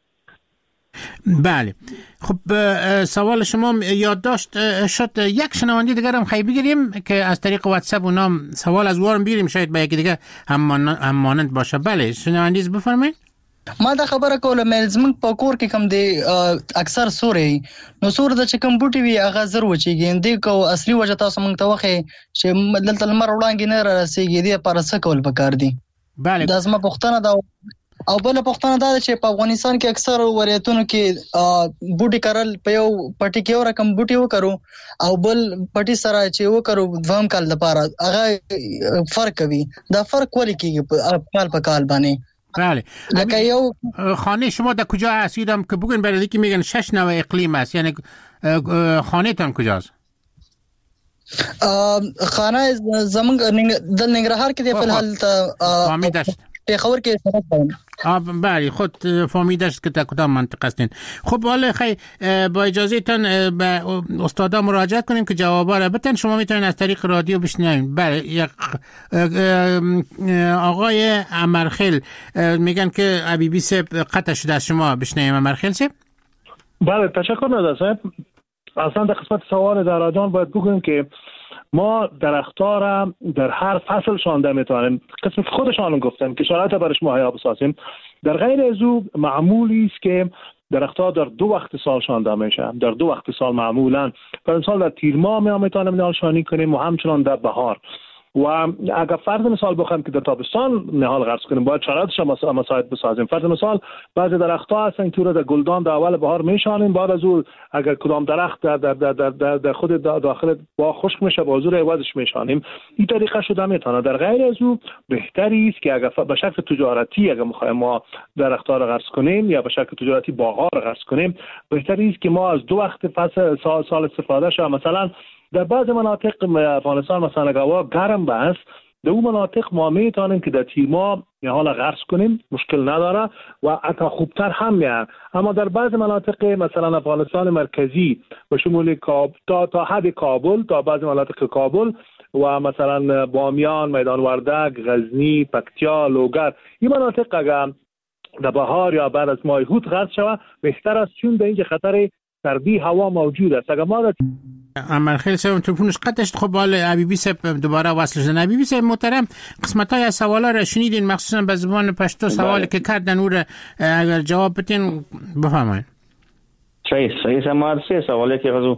بله خب سوال شما یادداشت شد. یک شنونده دیگر هم خیلی بگیریم که از طریق واتساپ اونام سوال از وارم بگیریم، شاید با یکی دیگه هم مانند باشه. بله شنونده بفرمایید. ما دا خبره کوله مې زمونږ په کور کې کوم دی اکثر سوري نو سور د چې کوم بوټي وي هغه زر وچیږي دی کو اصلي وجه تاسو مونږ ته وخی چې دلته لمر وړاندې نه راسيږي دی پر څه کول پکار دي. بله دا زما پوښتنه ده او بل پوښتنه ده چې په افغانستان کې اکثر ولایتونو کې بوټي کرل په یو پټي کې یو رقم بوټي وکړو او بل پټي سره چې وکړو دوام کال لپاره هغه فرق کوي. دا فرق ولې کیږي کال په کال باندې؟ بله خانه شما در کجا هستیدم که بگوین برای که میگن 6 نوع اقلیم است، یعنی خانه تان کجاست؟ خانه زمان در ننگرهار که دی فلحال فامیدشت پیخور که بله خود فامیدشت که در کدام منطقه هستین. خب حالا خیلی با اجازه تان به استادا مراجعه کنیم که جوابا را بتن. شما میتونین از طریق رادیو بشنوین. بله یک آقای امرخیل میگن که عبیبی سب قطع شده از شما بشنویم. امرخیل سب بله تشکر نده صاحب. اصلا در قسمت سوال در رادیو باید بگویم که ما درخت‌ها را در هر فصل شانده میتوانیم. قسمت خودشان گفتن که شرایط برش مهیا بسازیم. در غیر از او معمولی است که درخت‌ها در 2 وقت سال شانده میشه. در 2 وقت سال معمولا در مثال در تیر ماه میتوانیم نهال شانی کنیم و همچنان در بهار. و اگر فرض مثال بخوایم که در تابستان نهال غرس کنیم باید شرایطش مساعد بسازیم. فرض مثال بعضی درخت‌ها هستن که در گلدان در اول بهار میشانیم، بعد از اون اگر کدام درخت در خود داخل باغ خشک میشه با حضور عوضش میشانیم. این طریقه شده میتونه. در غیر از اون بهتری است که اگر به شکل تجارتی اگر میخوایم ما درخت‌ها را غرس کنیم یا به شکل تجارتی باغ‌ها را غرس کنیم بهتری است که ما از 2 وقت فصل سال استفاده شه. مثلا در بعض مناطق افغانستان مثلا هوا گرم است، در اون مناطق ما میتونیم که در تیر ماه حالا غرس کنیم، مشکل نداره و حتی خوبتر هم میاد. اما در بعض مناطق مثلا افغانستان مرکزی به شمول تا حد کابل، تا بعض مناطق کابل و مثلا بامیان، میدان وردک، غزنی، پکتیا، لوگر، این مناطق اگر در بهار یا بعد از ماه یهود غرس شود بهتر است، چون در اینجا خطر سردی هوا موجود است. اگر ما امرخیل صاحب تلفنش قطع شد. خب حالا عبیبی صاحب دوباره وصل شدن. عبیبی صاحب محترم قسمت‌های از سوالا را شنیدین، مخصوصا به زبان پشتو سوالی که کردن او را اگر جواب بدین بفرمایید. صحیح سمارسی سوالی که غزو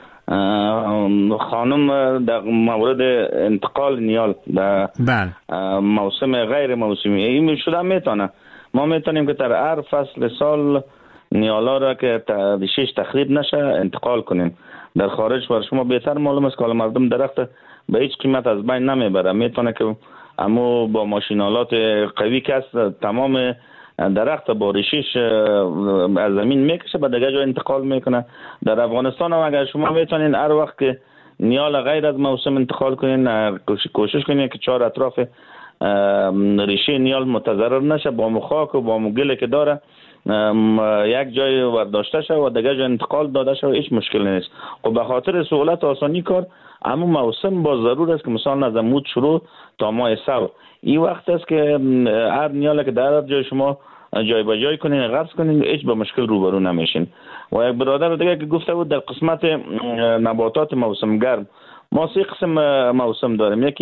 خانم در مورد انتقال نیال در موسم غیر موسمی این شده میتونه. ما میتونیم که در هر فصل سال نیالا را که ریشش تخریب نشه انتقال کنیم. در خارج بر شما بهتر معلوم است که مردم درخت به هیچ قیمت از بین نمیبره. میتونه که اما با ماشینالات قوی که است تمام درخت با ریشش از زمین میکشه به دیگه جا انتقال میکنه. در افغانستان هم اگر شما میتونین هر وقت که نیال غیر از موسم انتقال کنین کوشش کنین که 4 اطراف ریشه نیال متضرر نشه، با خاک و با گلی که داره یک جای ورداشته شد و دیگه جای انتقال داده شد و هیچ مشکل نیست. خب به خاطر سهولت آسانی کار اما موسم با ضرور است که مثلا از مود شروع تا ماه صبر این وقت است که هر نیاله که در جای شما جای به جای کنین غرس کنین هیچ با مشکل روبرو نمیشین. و یک برادر دیگه که گفته بود در قسمت نباتات موسم گرم ما 3 قسم موسم داریم. یکی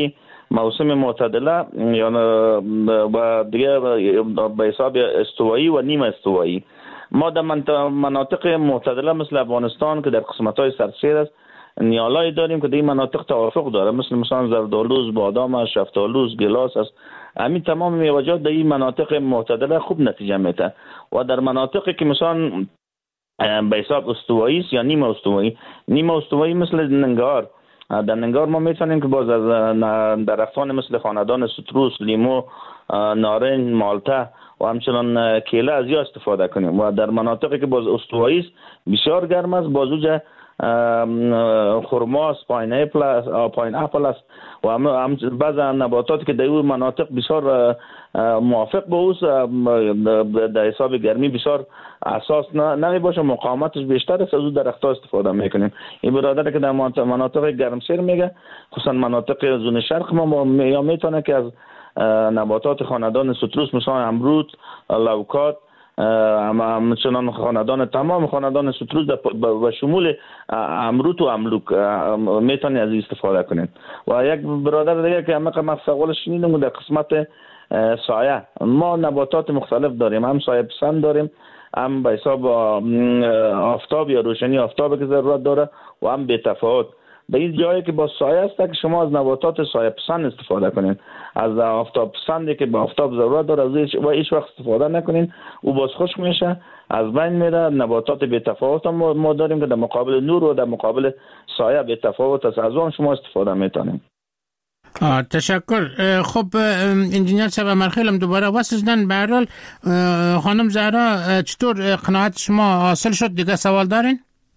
موسم معتدله یا و دیگه به حساب استوایی و نیم استوایی. ما در مناطق معتدله مثل افغانستان که در قسمت‌های سرسیر است نیالای داریم که در این مناطق توافق داره، مثلا زردآلوز، بادام، شفتالوز، گلاس است. همین تمام میوه‌جات در این مناطق معتدله خوب نتیجه میده و در مناطقی که مثلا به حساب استوایی است یا نیم استوایی مثل ننگار، در ننگار ما میتونیم که باز از درختان مثل خاندان ستروس، لیمو، نارنج، مالته و همچنان کیله از یا استفاده کنیم و در مناطقی که باز استوایی است بسیار گرم است باز خرماست، پاین اپل است و بعض نباتات که در اون مناطق بسیار موافق به اوست در حساب گرمی بسیار اساس نمی باشه، مقاومتش بیشتر است، از اون درخت‌ها استفاده میکنیم. این برادر که در مناطق گرمسیر میگه خصوصا مناطق زون شرق ما میتونه که از نباتات خاندان ستروس مثلا امرود، لوکات، همچنان تمام خاندان ستروس و شمول امروت و املوک میتونید از استفاده کنید. و یک برادر دیگه که من سوالش شنیدم در قسمت سایه، ما نباتات مختلف داریم، هم سایه پسند داریم، هم به حساب آفتاب یا روشنی آفتاب که ضرورت داره و هم به تفاوت. به این جایی که با سایه است که شما از نباتات سایه پسند استفاده کنید، از آفتاب پسندی که با آفتاب ضرورت داره از و هیچ وقت استفاده نکنین، او باز خشک میشه از بین میره. نباتات به تفاوت ما داریم که در مقابل نور و در مقابل سایه به تفاوت است، از اون شما استفاده میتونید. تشکر. خب انجینیر صاحب مرخیلم دوباره واسه شدن. به هر حال خانم زهرا چطور قناعت شما حاصل شد؟ دیگه سوال دارین؟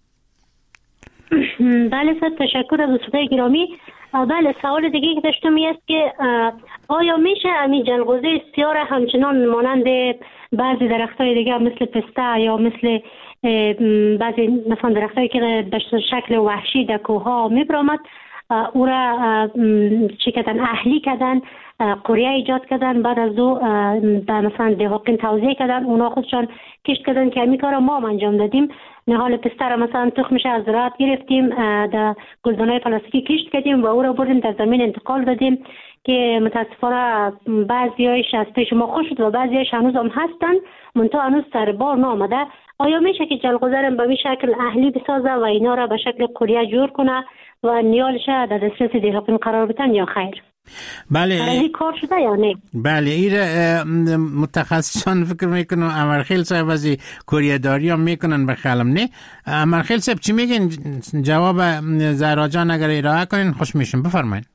بله سر تشکر از دوستای گرامی. بله سوال دیگه که داشتم است که آیا میشه امی جلغوزه سیاه همچنان مانند بعضی درختای دیگه مثل پسته یا مثل بعضی مثلا درختایی که به شکل وحشی در کوها میبرامد او را چی کردن اهلی کردن، قریه ایجاد کردن، بعد از او به مثلا دهاقین توزیع کردن، اونا خودشان کشت کردن که همین کار ما انجام دادیم. نهال پسته را مثلا تخمش از زراعت گرفتیم، در گلدانهای پلاستیکی کشت کردیم و او را بردیم در زمین انتقال دادیم که متاسفانه بعضیایش از پیش ما خوش شد و بعضیایش هنوز هم هستن منتها هنوز سر بار نامده. آیا میشه که جلغوزه را به این شکل اهلی بسازه و اینا را به شکل قریه جور کنه و نیالش در دسترس دهقان قرار بدن یا خیر؟ بله این کار شده یا نه؟ بله این متخصصان فکر میکنن امرخیل صاحب از کریه داری هم میکنن به خیالم نه. امرخیل صاحب چی میگن؟ جواب زهرا جان اگر ارائه کنین خوش میشم. بفرمایید.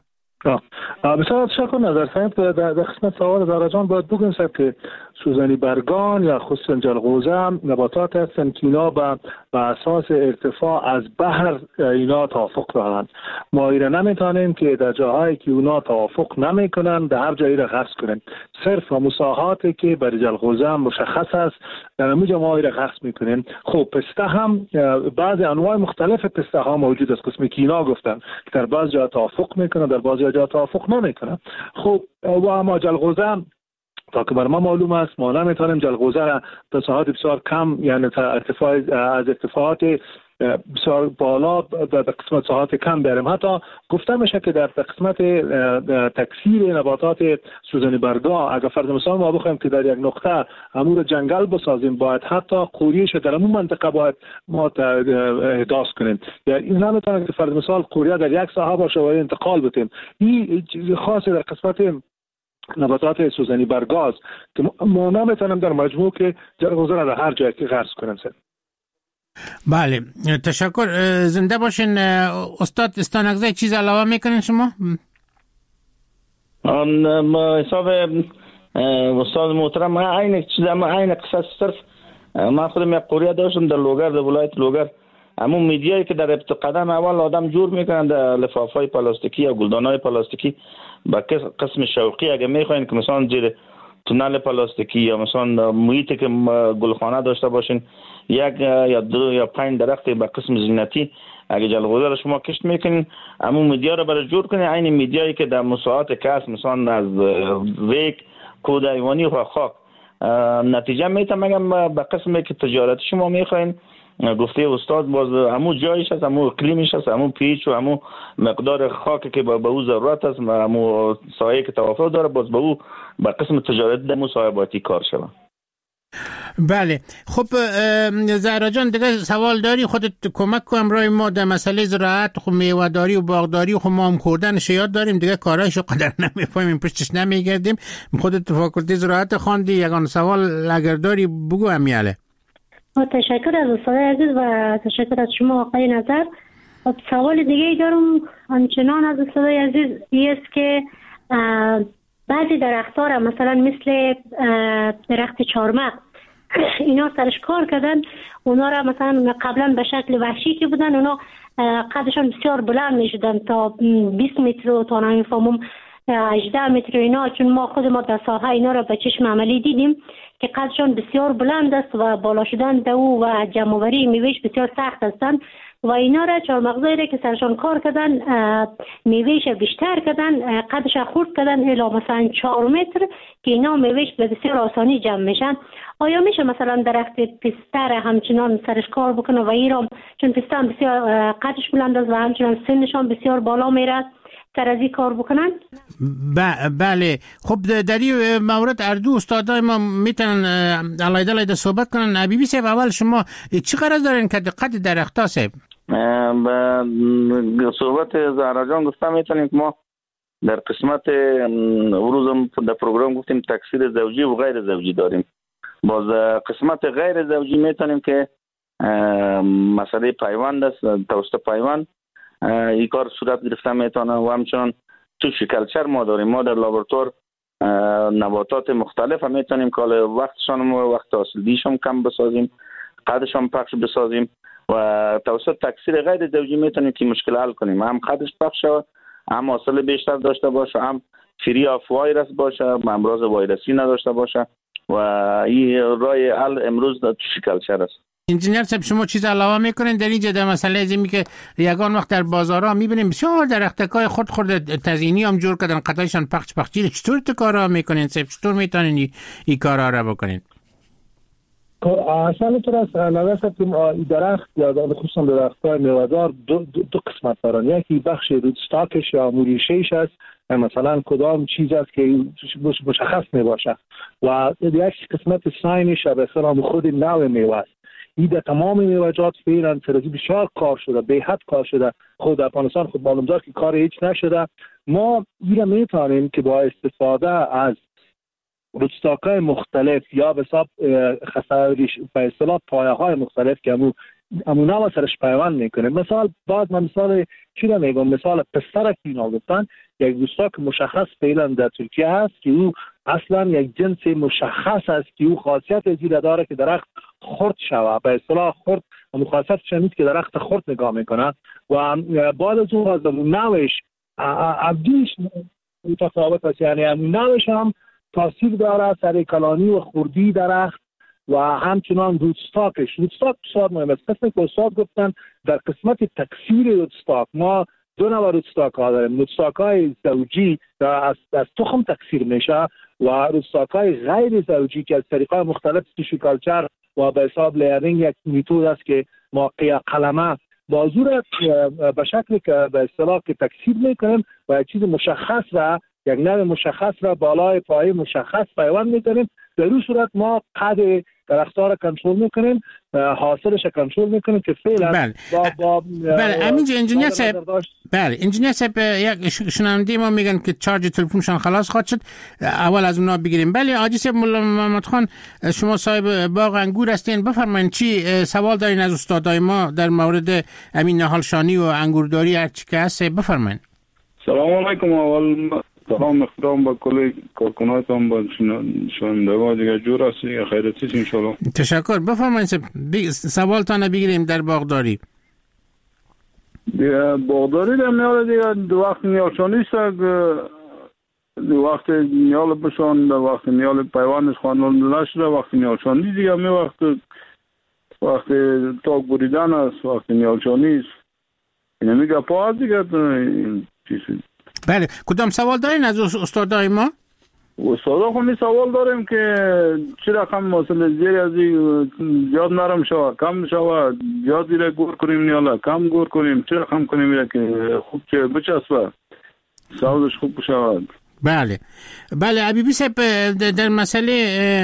بسیار تشکر. نظر صاحب در قسمت سوال زهرا جان باید بگم که سوزنی برگان یا خصوصا جلغوزه نباتات هستند که اینا به اساس ارتفاع از بحر اینا توافق دارند. ما ایره نمیتونیم که در جاهایی که اونا توافق نمیکنن در هر جایی را غرس کنیم. صرف مساحاتی که برای جلغوزه مشخص است در اونجا ما ایره غرس میکنیم. خب پسته هم بعضی انواع مختلف پسته ها موجود است، قسمی که اینا گفتن که در بعض جا توافق میکنن در بعضی جا توافق نمیکنن. خب و اما جلغوزه تا که بر ما معلوم است ما نمیتونیم جلغوزه را به ساحات بسیار کم یعنی از ارتفاعات بسیار بالا به قسمت ساحات کم بریم. حتی گفته میشه که در قسمت تکثیر نباتات سوزنی برگا اگر فرض مثال ما بخوایم که در یک نقطه امور جنگل بسازیم باید حتی قوریش در اون منطقه باید ما احداث کنیم. یعنی این نمیتونه که فرض مثال قوریه در یک ساحه باشه و انتقال بدیم. این خاصه در قسمت نباتات سوزنی برگاز که ما نمیتونیم در مجموع که جلغوزه را در هر جایی که غرس کنیم. بله تشکر. زنده باشین. استاد استانگزه چیز علاوه میکنین شما؟ حساب استاد محترم عین چیز عین قصص صرف من خودم یک قوریه داشتم در لوگر در ولایت لوگر. همون میدیایی که در قدم اول آدم جور میکنن در لفافای پلاستیکی یا گلدانهای پلاستیکی با قسم شوقی اگه میخواین که مثلا زیر تونل پلاستیکی یا مثلا محیطی که گلخانه داشته باشین یک یا دو یا 5 درخت با قسم زینتی اگه جلغوزه را شما کشت میکنین همون میدیا رو برای جور کنین عین میدیایی که در مساحات کس مثلا از ریک کود ایوانی و خاک نتیجه میتم. مگم به قسمی که تجارت شما میخواین گفته استاد باز همون جایش هست، همون اقلیمش هست، همون پیچ و همون مقدار خاکی که به او ضرورت است و همون سایه که توافق داره باز به او به قسم تجارت دمو سایه باید کار شود. بله خب زهرا جان دیگه سوال داری خودت کمک کنم رای ما در مسئله زراعت خب میوه‌داری و باغداری خب ما هم کردنش یاد داریم دیگه کارایشو قدر نمیفهمیم پشتش نمیگردیم. خودت فاکولته زراعت خواندی یگان سوال اگر داری بگو امیاله. تشکر از استاد عزیز و تشکر از شما آقای نظر. خب سوال دیگه دارم همچنان از استاد عزیز است که بعضی درخت‌ها را مثلا مثل درخت چارمغز اینا سرش کار کردن، اونا را مثلا قبلا به شکل وحشی که بودن اونا قدشان بسیار بلند می شدن تا 20 متر و تا نمیفهمم 18 متر اینا، چون ما خود ما در ساحه اینا را به چشم عملی دیدیم که قدشان بسیار بلند است و بالا شدن دو و جمع‌آوری میوهش بسیار سخت هستند و اینا را چهارمغزایی را که سرشان کار کردن میوهش بیشتر کردن قدش خورد کردن الی مثلا 4 متر که اینا میوهش به بسیار آسانی جمع میشن. آیا میشه مثلا درخت پستر همچنان سرش کار بکنه و ایرام چون پستر بسیار قدش بلند است و همچنان سنشان بسیار بالا میره سر از این کار بکنن؟ بله خب در این مورد اردو استادای ما میتونن علیده صحبت کنن. حبیبی صاحب اول شما چی قرار دارین که قد درخت صاحب؟ به صحبت زهرا جان گفتم میتونیم که ما در قسمت روزم در پروگرام گفتیم تکثیر زوجی و غیر زوجی داریم. باز قسمت غیر زوجی میتونیم که مسئله پیوند است، توسط پیوند این کار صورت گرفته میتونه و همچنان تو شکلچر ما داریم. ما در لابراتوار نباتات مختلف هم میتونیم که وقتشان و وقت حاصلدیشم کم بسازیم، قدشان پخش بسازیم و توسط تکثیر غیر زوجی میتونیم که مشکل حل کنیم، هم قدش پخش شود، هم حاصل بیشتر داشته باشه، هم فری آف وایرس باشه، امراض ویروسی نداشته باشه و این راه حل امروز در شکلچر است. انجینیر صاحب شما چیز علاوه میکنین در اینجا در مسئله ازمی که یگان وقت در بازارها میبینیم بسیار درختکای خود تزیینی هم جور کردن قطعشان پخش چطور کارا میکنین صاحب؟ چطور میتونین این کارا را بکنین؟ اصلا تو از نظر درخت یا خصوصا درخت‌های میوه‌دار دو قسمت دارن. یکی بخش روتستاکش یا موریشه‌اش است، مثلا کدام چیز است که مشخص میباشه و یک قسمت ساینش به اصطلاح خود نوع میوه است. این در تمام میوه‌جات فعلا سرازی بسیار کار شده، به حد کار شده. خود افغانستان خود معلوم دار که کار هیچ نشده. ما این میتونیم که با استفاده از روتستاک‌های مختلف یا به حساب به اصطلاح پایه‌های مختلف که همون سرش پیوند میکنه. مثال چی رو میگم؟ مثال پستر که اینا گفتن یک روتستاک مشخص فعلا در ترکیه هست که او اصلا یک جنس مشخص است که او خاصیت زیرا داره که درخت خرد شوه، به اصطلاح خرد و خاصیتش نیست که درخت خرد نگاه میکنه و بعد از اون از نوش عبدیش متفاوت است، یعنی نوش هم تاثیر داره سر کلانی و خردی درخت و همچنان روتستاک بسیار مهم است. قسمی که استاد گفتن در قسمت تکثیر روتستاک ما دو نوع روتستاک ها داریم. روتستاک های زوجی از تخم تکثیر میشه و روتستاک های غیر زوجی که از طریقای مختلف تیشو کالچر و به حساب لیرینگ یک میتود است که ما قلمه با زور به شکلی که به اصطلاح که تکثیر میکنیم و یک چیز مشخص را یک نوع مشخص را بالای پایه مشخص پیوند میکنیم. در این صورت ما قد درخت‌ها را کنترل میکنیم، حاصلش را کنترل میکنیم که فعلا بله همینجا انجینیر صاحب یک شنونده ما میگن که چارج تلفنشان خلاص خواهد شد، اول از اونا بگیریم. بله حاجی صاحب مولا محمد خان شما صاحب باغ انگور هستین، بفرمایید چی سوال دارین از استادای ما در مورد امین نهالشانی و انگورداری هر چی که هست بفرمایید. سلام علیکم. اول سلام احترام با کل کارکنانتان با شنوندگان دیگه جور است دیگه خیرت است ان شاء الله. تشکر. بفرمایید سوالتان بگیریم در باغداری. دیگه باغداری در میاره دیگه دو وقت نیالشانی است، دو وقت نیال بشان، دو وقت نیال پیوندش خواندن نشده، وقت نیالشانی دیگه می وقت تاک بریدن است، وقت نیالشانی است. اینه میگه پا دیگه چیزی. بله کدام سوال دارین از استادای ما؟ استادا خب سوال داریم که چه رقم مثلا زیر از زیاد نرم شود کم شود زیاد دیره گور کنیم یا کم گور کنیم چه رقم کنیم که خوب چه بچسبه سوالش خوب بشود. بله عبیبی صاحب در مسئله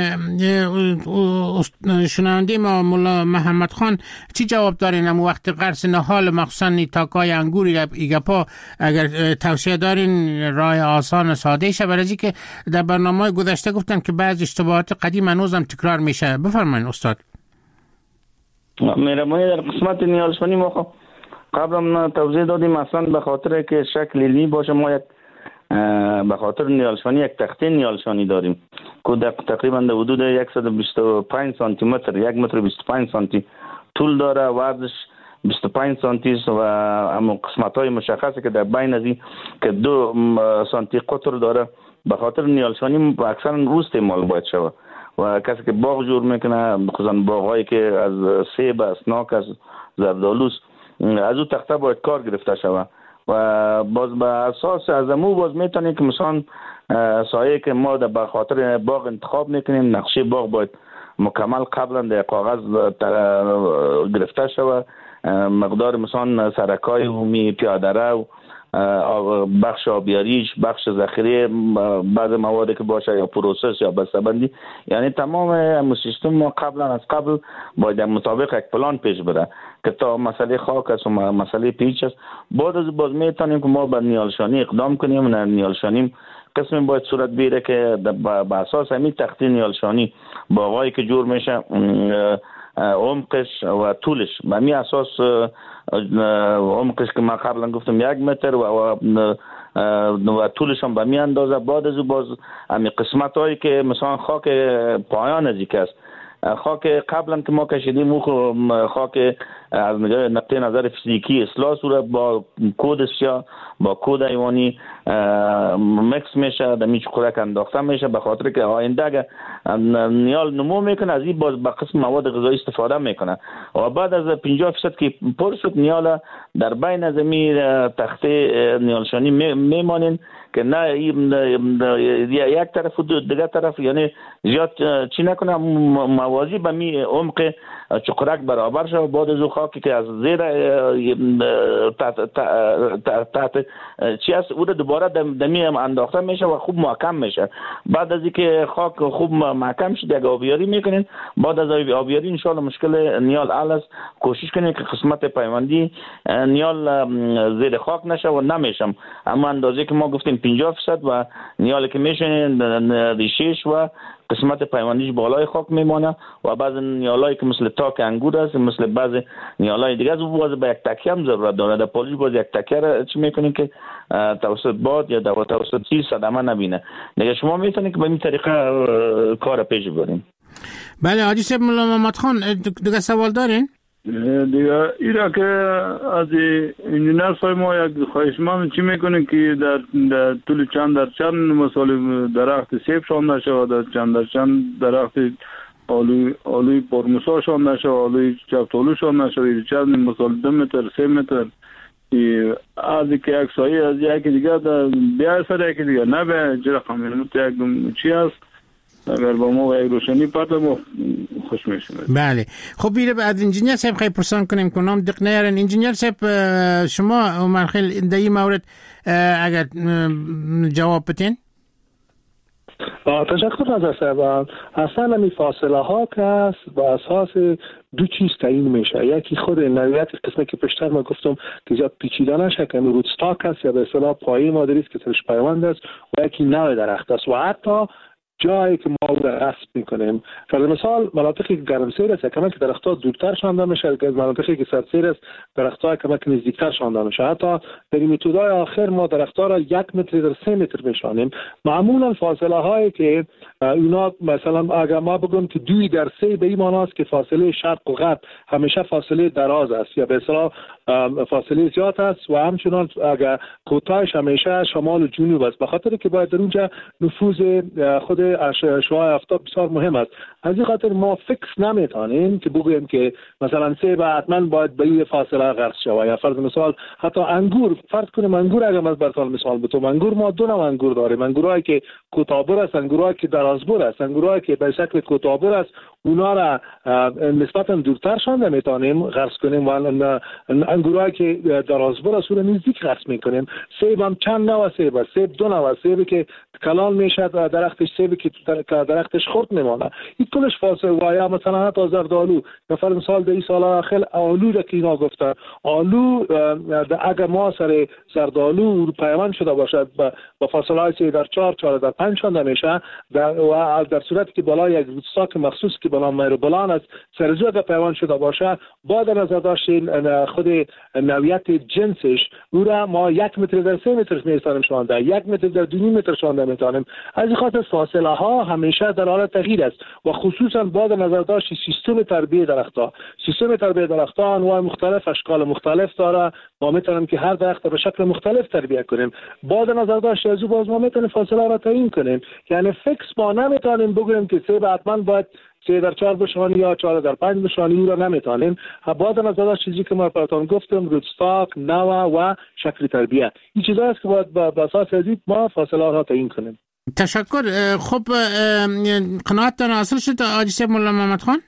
شنونده ما مولا محمد خان چی جواب دارین؟ اما وقت قرص نهال مخصوصا تاکای انگور ایگپا اگر توصیه دارین راه آسان ساده شه، برای که در برنامه گذشته گفتن که بعض اشتباهات قدیم هنوزم تکرار میشه. بفرمایید استاد. مهربانی در قسمت نیالشانی ما قبلا توضیح دادیم اصلا به خاطر که شکل علمی باشه ما یک به خاطر نیالشانی یک تخته نیالشانی داریم که تقریبا در حدود 125 سانتی متر 1 متر 25 سانتی طول داره و عرضش 25 سانتی است و اما قسمت های مشخصه که در بین از این که 2 سانتی قطر داره. به خاطر نیالشانی اکثرا روز استعمال باید شود و کسی که باغ جور میکنه خصوصا باغ‌هایی که از سیب، اسناک، از زردآلو از او تخته باید کار گرفته شود و باز به اساس از امو باز میتونیم که مثلا سایه که ما به خاطر باغ انتخاب میکنیم نقشه باغ باید مکمل قبلا در کاغذ گرفته شود، مقدار مثلا سرکای عمومی، پیاده رو، بخش آبیاریش، بخش ذخیره بعض مواد که باشه یا پروسس یا بسته‌بندی، یعنی تمام سیستم ما قبلا از قبل باید مطابق یک پلان پیش بره که تا مسئله خاک است و مسئله پیچ است. بعد از باز میتونیم که ما به نیالشانی اقدام کنیم. نیالشانی قسم باید صورت بگیره که به اساس همین تخته نیالشانی باغایی که جور میشه عمقش و طولش به همین اساس عمقش که ما قبلا گفتم 1 متر و طولش هم به همین اندازه. بعد از باز همین قسمت هایی که مثلا خاک پایان از یک است، خاک قبلا که ما کشیدیم او خاک از نقطه نظر فیزیکی اصلاح صورت با کود سیاه با کود حیوانی مکس میشه، در میچ کودک انداخته میشه به خاطر که آینده اگه نیال نمو میکنه از این باز به قسم مواد غذایی استفاده میکنه و بعد از 50% که پر شد نیال در بین از می تخته نیالشانی میمانین که نه یک طرف و دیگر طرف یعنی زیاد چی نکنه موازی به می عمق چقرک برابر شد. بعد از خاکی که از زیر تحت چی است او دوباره دمی انداخته میشه و خوب محکم میشه. بعد از اینکه خاک خوب محکم شد یک آبیاری میکنین. بعد از آبیاری ان شاء الله مشکل نیال حل است. کوشش کنین که قسمت پیوندی نیال زیر خاک نشه و نمیشم اما اندازه که ما گفتیم 50% و نیال که میشن ریشش و قسمت پیوندیش بالای خاک میمانه و بعض نیالایی که مثل تاک انگور است مثل بعض نیالای دیگه از باز به یک تکیه هم ضرورت داره. در پالیش باز یک تکیه را چی میکنین که توسط باد یا توسط چیز صدمه نبینه. دیگه شما میتونید که به این طریقه کار پیش ببرین. بله حاجی صاحب مولا محمد خان دیگه سوال دارین؟ دیگه ایرا که از انجینر صاحب ما یک خواهشمند چی میکنه که در طول چند مثال درخت سیب شانده شود، در چند درخت آلوی پرموسا شانده شود، آلوی چفتالو شانده شود، چند مثال 2 متر 3 متر از که یک سایه از یکی دیگه بیای سر یکی دیگه نه به چه رقم یک چی هست اگر با ما یک روشنی پرده ما خوش میشیم. بله خب بیره از انجینیر صاحب خیلی پرسان کنیم که نام دق نیارن. انجینیر صاحب شما عمر خیلی در این مورد اگر جواب بتین. تشکر از صاحب. اصلا همی فاصله ها که است با اساس 2 چیز تعیین میشه. یکی خود نوعیت قسمه که پیشتر ما گفتم که زیاد پیچیده نشه که روت استاک است یا به اصطلاح پایه مادری است که سرش پیوند است و یکی نوع درخت است و حتی جایی که ما او را غصب میکنیم. فرض مثال مناطقی که گرمسیر است کمک درختها دورتر شانده میشه، که مناطقی که سردسیر است درختها کمک نزدیکتر شانده میشه. حتی در این متدای آخر ما درختها را 1 متر در 3 متر میشانیم. معمولا فاصله هایی که اینا مثلا اگر ما بگم که 2 در 3 به این معنی است که فاصله شرق و غرب همیشه فاصله دراز است یا به اصطلاح فاصله زیاد است و همچنان اگر کوتاهش همیشه شمال و جنوب است، به خاطر که باید در اونجا نفوذ خود شعاع آفتاب بسیار مهم است. از این خاطر ما فکس نمیتونیم که بگوییم که مثلا سیب حتما باید به این فاصله غرس شود. یا فرض مثال حتی انگور، فرض کنیم انگور اگر من براتون مثال بتونم، انگور ما دو نوع انگور داریم، انگورایی که کوتاه‌بر است، انگورایی که درازبر است. انگورایی که به شکل کوتاه‌بر است اونا را نسبتا دورتر شان نمیتونیم غرس کنیم و انگورایی که درازبر است رو نزدیک غرس میکنیم. سیب هم چند نوع سیب است، سیب دو نوع، سیبی که کلان میشد درختش، سیبی که درختش خرد میمانه، این کلش فاصله. و یا مثلا حتی زردآلو، مثلا مثال در این سال اخیر آلو را که اینا گفتن، آلو اگر ما سر زردآلو پیوند شده باشد با فاصله های در 4 در 5 شانده میشه و در صورتی که بالای یک روستاک مخصوص که بلا میروبلان است سرزو اگر پیوند شده باشه، با در نظر داشتین خود نوعیت جنسش او را ما 1 متر در 3 متر میتونیم شانده، 1 متر در 2.5 متر شانده میتونیم. از این خاطر فاصله ها همیشه در حال تغییر است و خصوصا با در نظر داشت سیستم تربیت درخت‌ها. سیستم تربیت درخت‌ها انواع مختلف، اشکال مختلف داره. ما میتونیم که هر درخت به شکل مختلف تربیت کنیم. با در نظر داشت از او باز ما میتونیم فاصله را تعیین کنیم. یعنی فکس ما نمیتونیم بگوییم که سیب حتما باید 3 در 4 بشانی یا 4 در 5 بشانی، او را نمیتونیم. با در نظر داشت چیزی که ما براتون گفتم، روتستاک، نوع و شکل تربیت، این چیزا است که باید به اساس از این ما فاصله را تعیین کنیم. تشکر. خب قناعتتان حاصل شد حاجی صاحب مولا محمد خان؟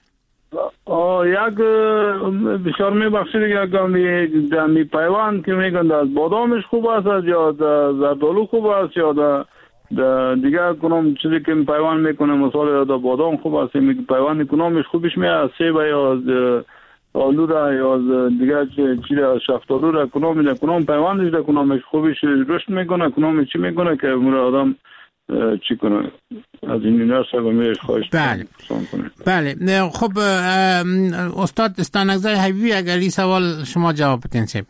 یک بسیار میبخشید که می پیوند که میگن از بادامش خوب است یا زردآلو خوب است یا دیگر کنم چیزی که پیوند میکنه، مثلا دا بادام خوب است میگه پیوند کنامش خوبش میاد، سیب یا آلو را یا دیگر چیز شفتالو را کنام پیوندش دا کنامش خوبش رشد میکنه، کنامش چی میکنه که آدم چی کنه از این نرسه و میرش خواهش کنه. بله. خب استاد استانگزای حبیبی اگر این سوال شما جواب بدین سیب.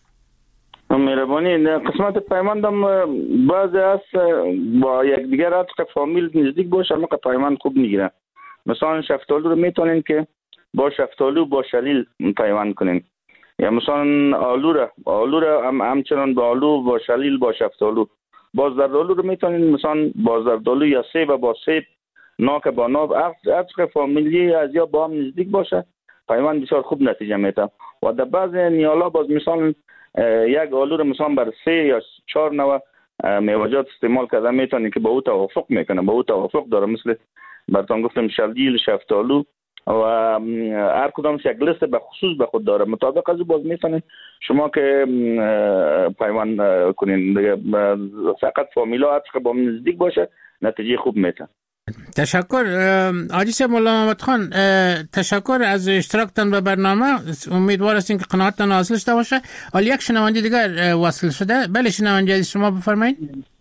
مهربانی. قسمت پیماندم بعضی است با یک دیگر عطق فامیل نزدیک باشه اما پیماند خوب میگیره. مثلا شفتالو رو میتونین که با شفتالو با شلیل پیوند کنین، یا مثلا آلو را همچنان با آلو با شلیل با شفتالو. با زردآلو رو میتونین مثلا با زردآلو یا سیب با سیب، ناک با ناب، عطق فامیلی از یا با هم نزدیک باشه پیوند بسیار خوب نتیجه میده. و در بعض نیالا باز مثلا یک آلو رو مثلا بر 3 یا 4 نوع میوه‌جات استعمال کرده میتونین که با او توافق میکنه، با او توافق داره. مثل براتون گفتم شلیل، شفتالو و هر کدام یک لیست به خصوص به خود داره. مطابق از باز میتونین شما که پیوند کنین دیگه، فقط فامیلا عطق با نزدیک باشه نتیجه خوب میده. تشکر حاجی صاحب مولا محمد خان. تشکر از اشتراکتان به برنامه. امیدوار هستیم که قناعتتان حاصل شده باشه. حالا یک شنونده دیگر وصل شده. بله شنونده عزیز شما بفرمایید.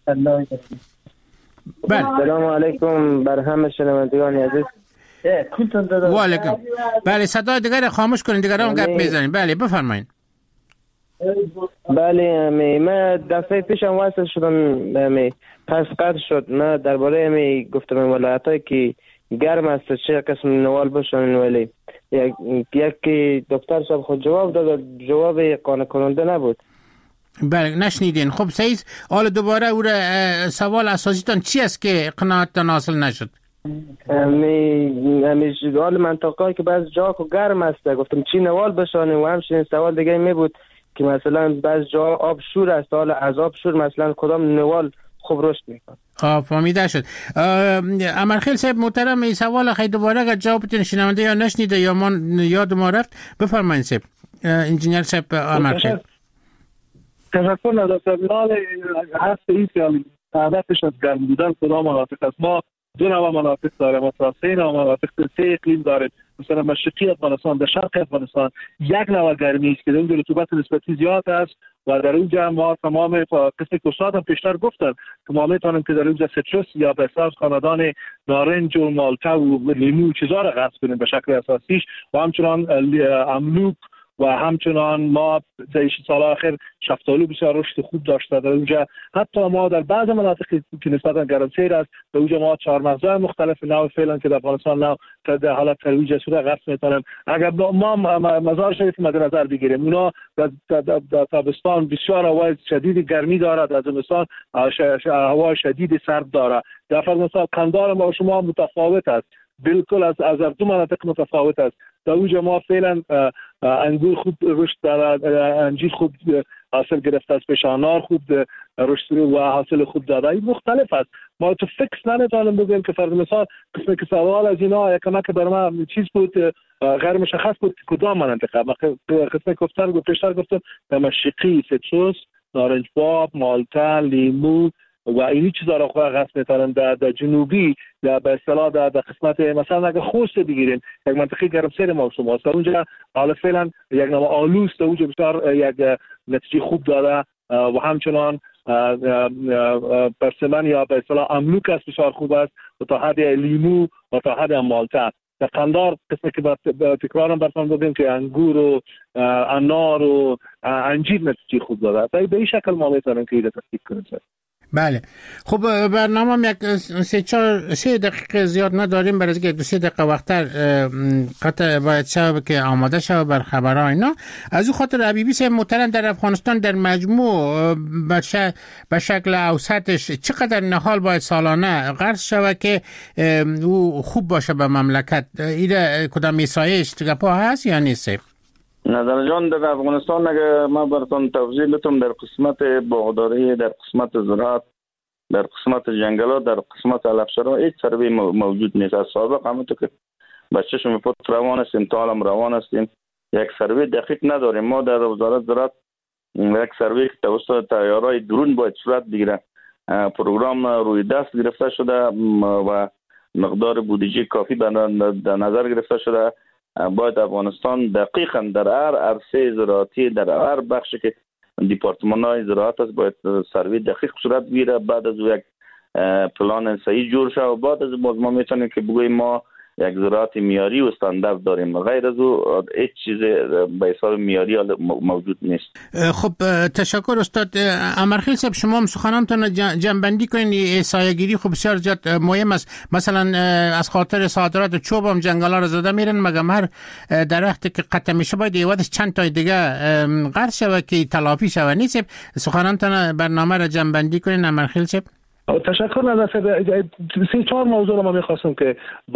بله. سلام علیکم بر همه شنوندگان عزیز. و علیکم. بله صدای دیگر خاموش کنید، دیگر هم گپ میزنید. بله بفرمایید. بله من دفعه پیشم وصل شدم، پس قطع شد. من درباره گفتم ولایتایی که گرم است چه قسم نوال بشن، ولی یک دکتر صاحب خود جواب داد، جواب قانع کننده نبود. بله نشنیدین. خب سعید حالا دوباره او سوال اساسیتان چی است که قناعتتان حاصل نشد؟ حال منطقه‌ای که بعض جا گرم است گفتم چی نوال بشن، و همچنین سوال دیگه می بود که مثلا بعض جا آب شور است، حالا از آب شور مثلا کدام نوال خوب رشد میکنه. فهمیده شد. امرخیل صاحب محترم این سوال خیلی دوباره اگر جوابتون شنونده یا نشنیده یا ما یاد ما رفت بفرمایید صاحب. انجینیر صاحب امرخیل. تشکر نداشتم. هست این که هدفش از گرم بودن کدام مناطق است. ما 2 نوع مناطق داریم، مثلا 3 نوع مناطق، 3 اقلیم داریم. مثلا مشرقی افغانستان، در شرق افغانستان یک نوع گرمی است که اونجا رطوبت نسبتی زیاد است و در اونجا ما تمام قسم کوسات هم پیشتر گفتن که ما میتونیم که در اونجا سیتروس یا به اساس خاندان نارنج و مالتا و لیمو چیزا را غرس کنیم به شکل اساسیش، و همچنان املوک و همچنان ما در سال آخر شفتالو بسیار رشد خوب داشته در اونجا. حتی ما در بعض مناطقی که نسبتا گرمسیر است در اونجا ما چهارمغزهای مختلف نوع فعلا که در افغانستان نوع در حالت ترویج شده غرس میتونن. اگر ما مزار شریف مد نظر بگیریم، اونا در تابستان بسیار هوای شدید گرمی دارد، در زمستان هوا شدید سرد دارد. در افغانستان قندار ما شما متفاوت است، بالکل از دو مناطق متفاوت است. در اونجا ما فعلا انگور خوب رشد دارد، انجیر خوب حاصل گرفته است، پیشانار خوب رشد و حاصل خوب داده. این مختلف است. ما تو فکس نمیتونیم بگیم که فرض مثال قسمی که سوال از اینا یکم که برای من چیز بود غیر مشخص بود کدام منطقه. قسمی که پیشتر گفتم مشرقی سیتروس، نارنج باب، مالتا، لیمو و این چیزا را خود غصب میتونن. در جنوبی به اصطلاح در قسمت مثلا اگه خوست بگیریم یک منطقه گرمسیر ما شما است، اونجا حالا فعلا یک نوع آلوس در اونجا بسیار یک نتیجه خوب داره و همچنان پرسمن یا به اصطلاح املوک است بسیار خوب است و تا حد لیمو و تا حد مالتا. در قندار قسمی که تکرارم براتون بگم که انگور و انار و انجیر نتیجه خوب داره. به این شکل ما میتونیم که اینو تصدیق کنیم. بله. خب برنامه یک 3 دقیقه زیاد نداریم، برای اینکه 2-3 دقیقه وقتر قطع باید شد که آماده شد بر خبرها اینا. از او خاطر حبیبی صاحب محترم در افغانستان در مجموع به شکل اوسطش چقدر نهال باید سالانه قرض شود که او خوب باشه به مملکت؟ این کدام میسایش گپا هست یا نیست؟ نظر جان در افغانستان اگر ما براتون توضیح بدم، در قسمت باغداری، در قسمت زراعت، در قسمت جنگلات، در قسمت علفشرا هیچ سروی موجود نیست. از سابق همونطور که بچه شما پت روان هستیم تا حالم روان هستیم یک سروی دقیق نداریم. ما در وزارت زراعت یک سروی که توسط طیاره‌های درون باید صورت بگیره، پروگرام روی دست گرفته شده و مقدار بودجه کافی در نظر گرفته شده. باید افغانستان دقیقاً در هر عرصه زراعتی، در هر بخشی که دیپارتمان‌های زراعت است باید سروی دقیق صورت بگیره. بعد از یک پلان صحیح جور شد و بعد از ما میتونیم که بگوییم ما یک زراعت معیاری و استاندارد داریم. غیر از او هیچ چیز به حساب معیاری موجود نیست. خب تشکر استاد امرخیل صاحب. شما هم سخنانتون جنبندی کنین. سایه‌گیری خب بسیار زیاد مهم است. مثلا از خاطر صادرات چوب هم جنگلا رو زده میرن، مگم هر درختی که قطع میشه باید ایوادش چند تا دیگه قرض شود که تلافی شود. نیست سخنانتون برنامه رو جنبندی کنین امرخیل صاحب؟ تشکر. نظر 3-4 موضوع رو ما می‌خواستم که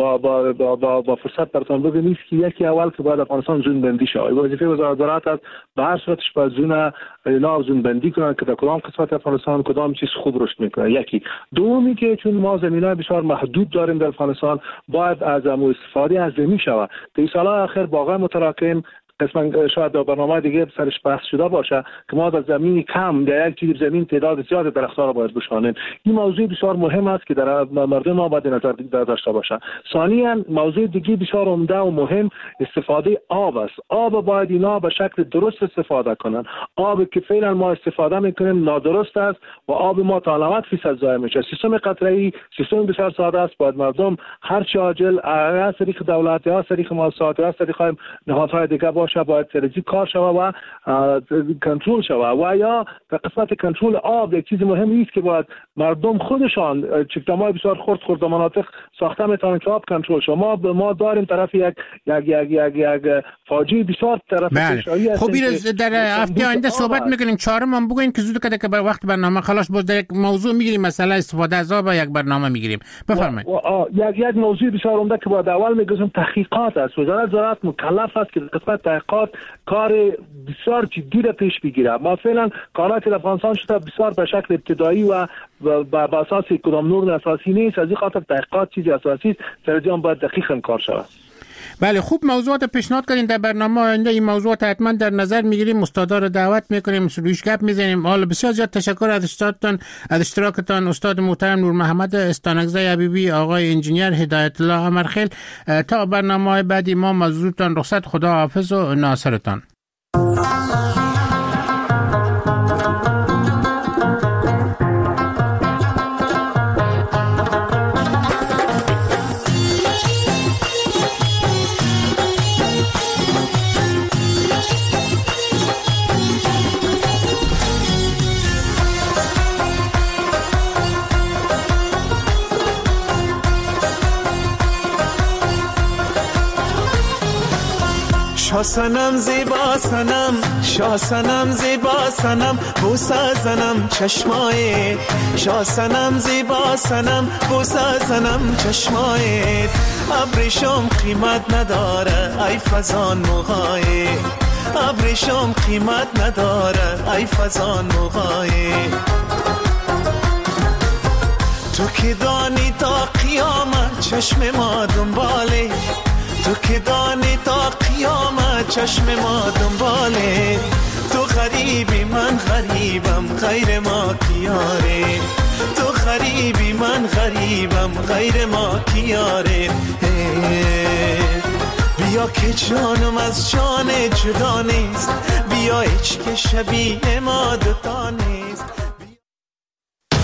با فرصت براتون بگم. نیست که یکی اول که باید افغانستان زون بندی شه. وظیفه وزارت زراعت است به هر صورتش باید زون بندی کنن که در کدام قسمت افغانستان کدام چیز خوب رشد میکنه. یکی. دومی که چون ما زمینای بسیار محدود داریم در افغانستان باید از استفاده از زمین شود. در سال‌های اخیر واقعا متراکم قسماً شاید در برنامه دیگه سرش بحث شده باشه که ما در زمین کم در یک جیب زمین تعداد زیاد درخت‌ها را باید بشانیم. این موضوع بسیار مهم است که در مردم ما باید نظر داشته باشه. ثانیاً موضوع دیگه بسیار عمده و مهم استفاده آب است. آب باید اینا به شکل درست استفاده کنن. آب که فعلا ما استفاده میکنیم نادرست است و آب ما تا 90% ضایع میشه. سیستم قطره‌ای سیستم بسیار ساده است. باید مردم هر چه عاجل از طریق دولت یا از طریق مؤسسات یا از طریق نهادهای دیگه باشه باید سرزی کار شود و کنترل شود. و یا در قسمت کنترل آب یک چیز مهمی است که باید مردم خودشان چکدم‌های بسیار خرد در مناطق ساخته میتونن که آب کنترل شود. ما داریم طرف یک فاجعه بسیار طرف کشایی است. خب در هفته آینده صحبت میکنیم. چهارم هم بگوین که زود کده که وقت برنامه خلاص باز در یک موضوع میگیریم، مثلا استفاده از آب یک برنامه میگیریم. بفرمایید. یک موضوع بسیار عمده که باید اول میگم تحقیقات است. وزارت زراعت مکلف است که قسمت تحقیقات کار بسیار جدی را پیش بگیره. ما فعلا کارات در افغانستان شده بسیار به شکل ابتدایی و بر اساس کدام نور اساسی نیست. از این خاطر تحقیقات چیزی اساسی است. سرجان باید دقیقاً کار شود. بله خوب موضوعات پیشنهاد کردین. در برنامه آینده این موضوعات حتما در نظر میگیریم، استادا رو دعوت میکنیم، روش گپ میزنیم. حالا بسیار زیاد تشکر از اشتراکتان استاد محترم نور محمد استانکزی حبیبی، آقای انجینیر هدایت الله امرخیل. تا برنامه بعدی ما مزورتان رخصت. خدا حافظ و ناصرتان. شاسنم زیبا سنم، شاسنم زیبا سنم، بوسه زنم چشمایت. شاسنم زیبا سنم، بوسه زنم چشمایت. ابریشم قیمت نداره ای فزان موهایت، ابریشم قیمت نداره ای فزان موهایت. تو که دانی تا قیامت چشم ما دنباله، تو که دانی تا قیامت چشم ما دنباله. تو غریبی من غریبم غیر ما کیاره، تو غریبی من غریبم غیر ما کیاره. بیا که جانم از جان جدا نیست، بیا هیچ که شبیه ما دوتا نیست.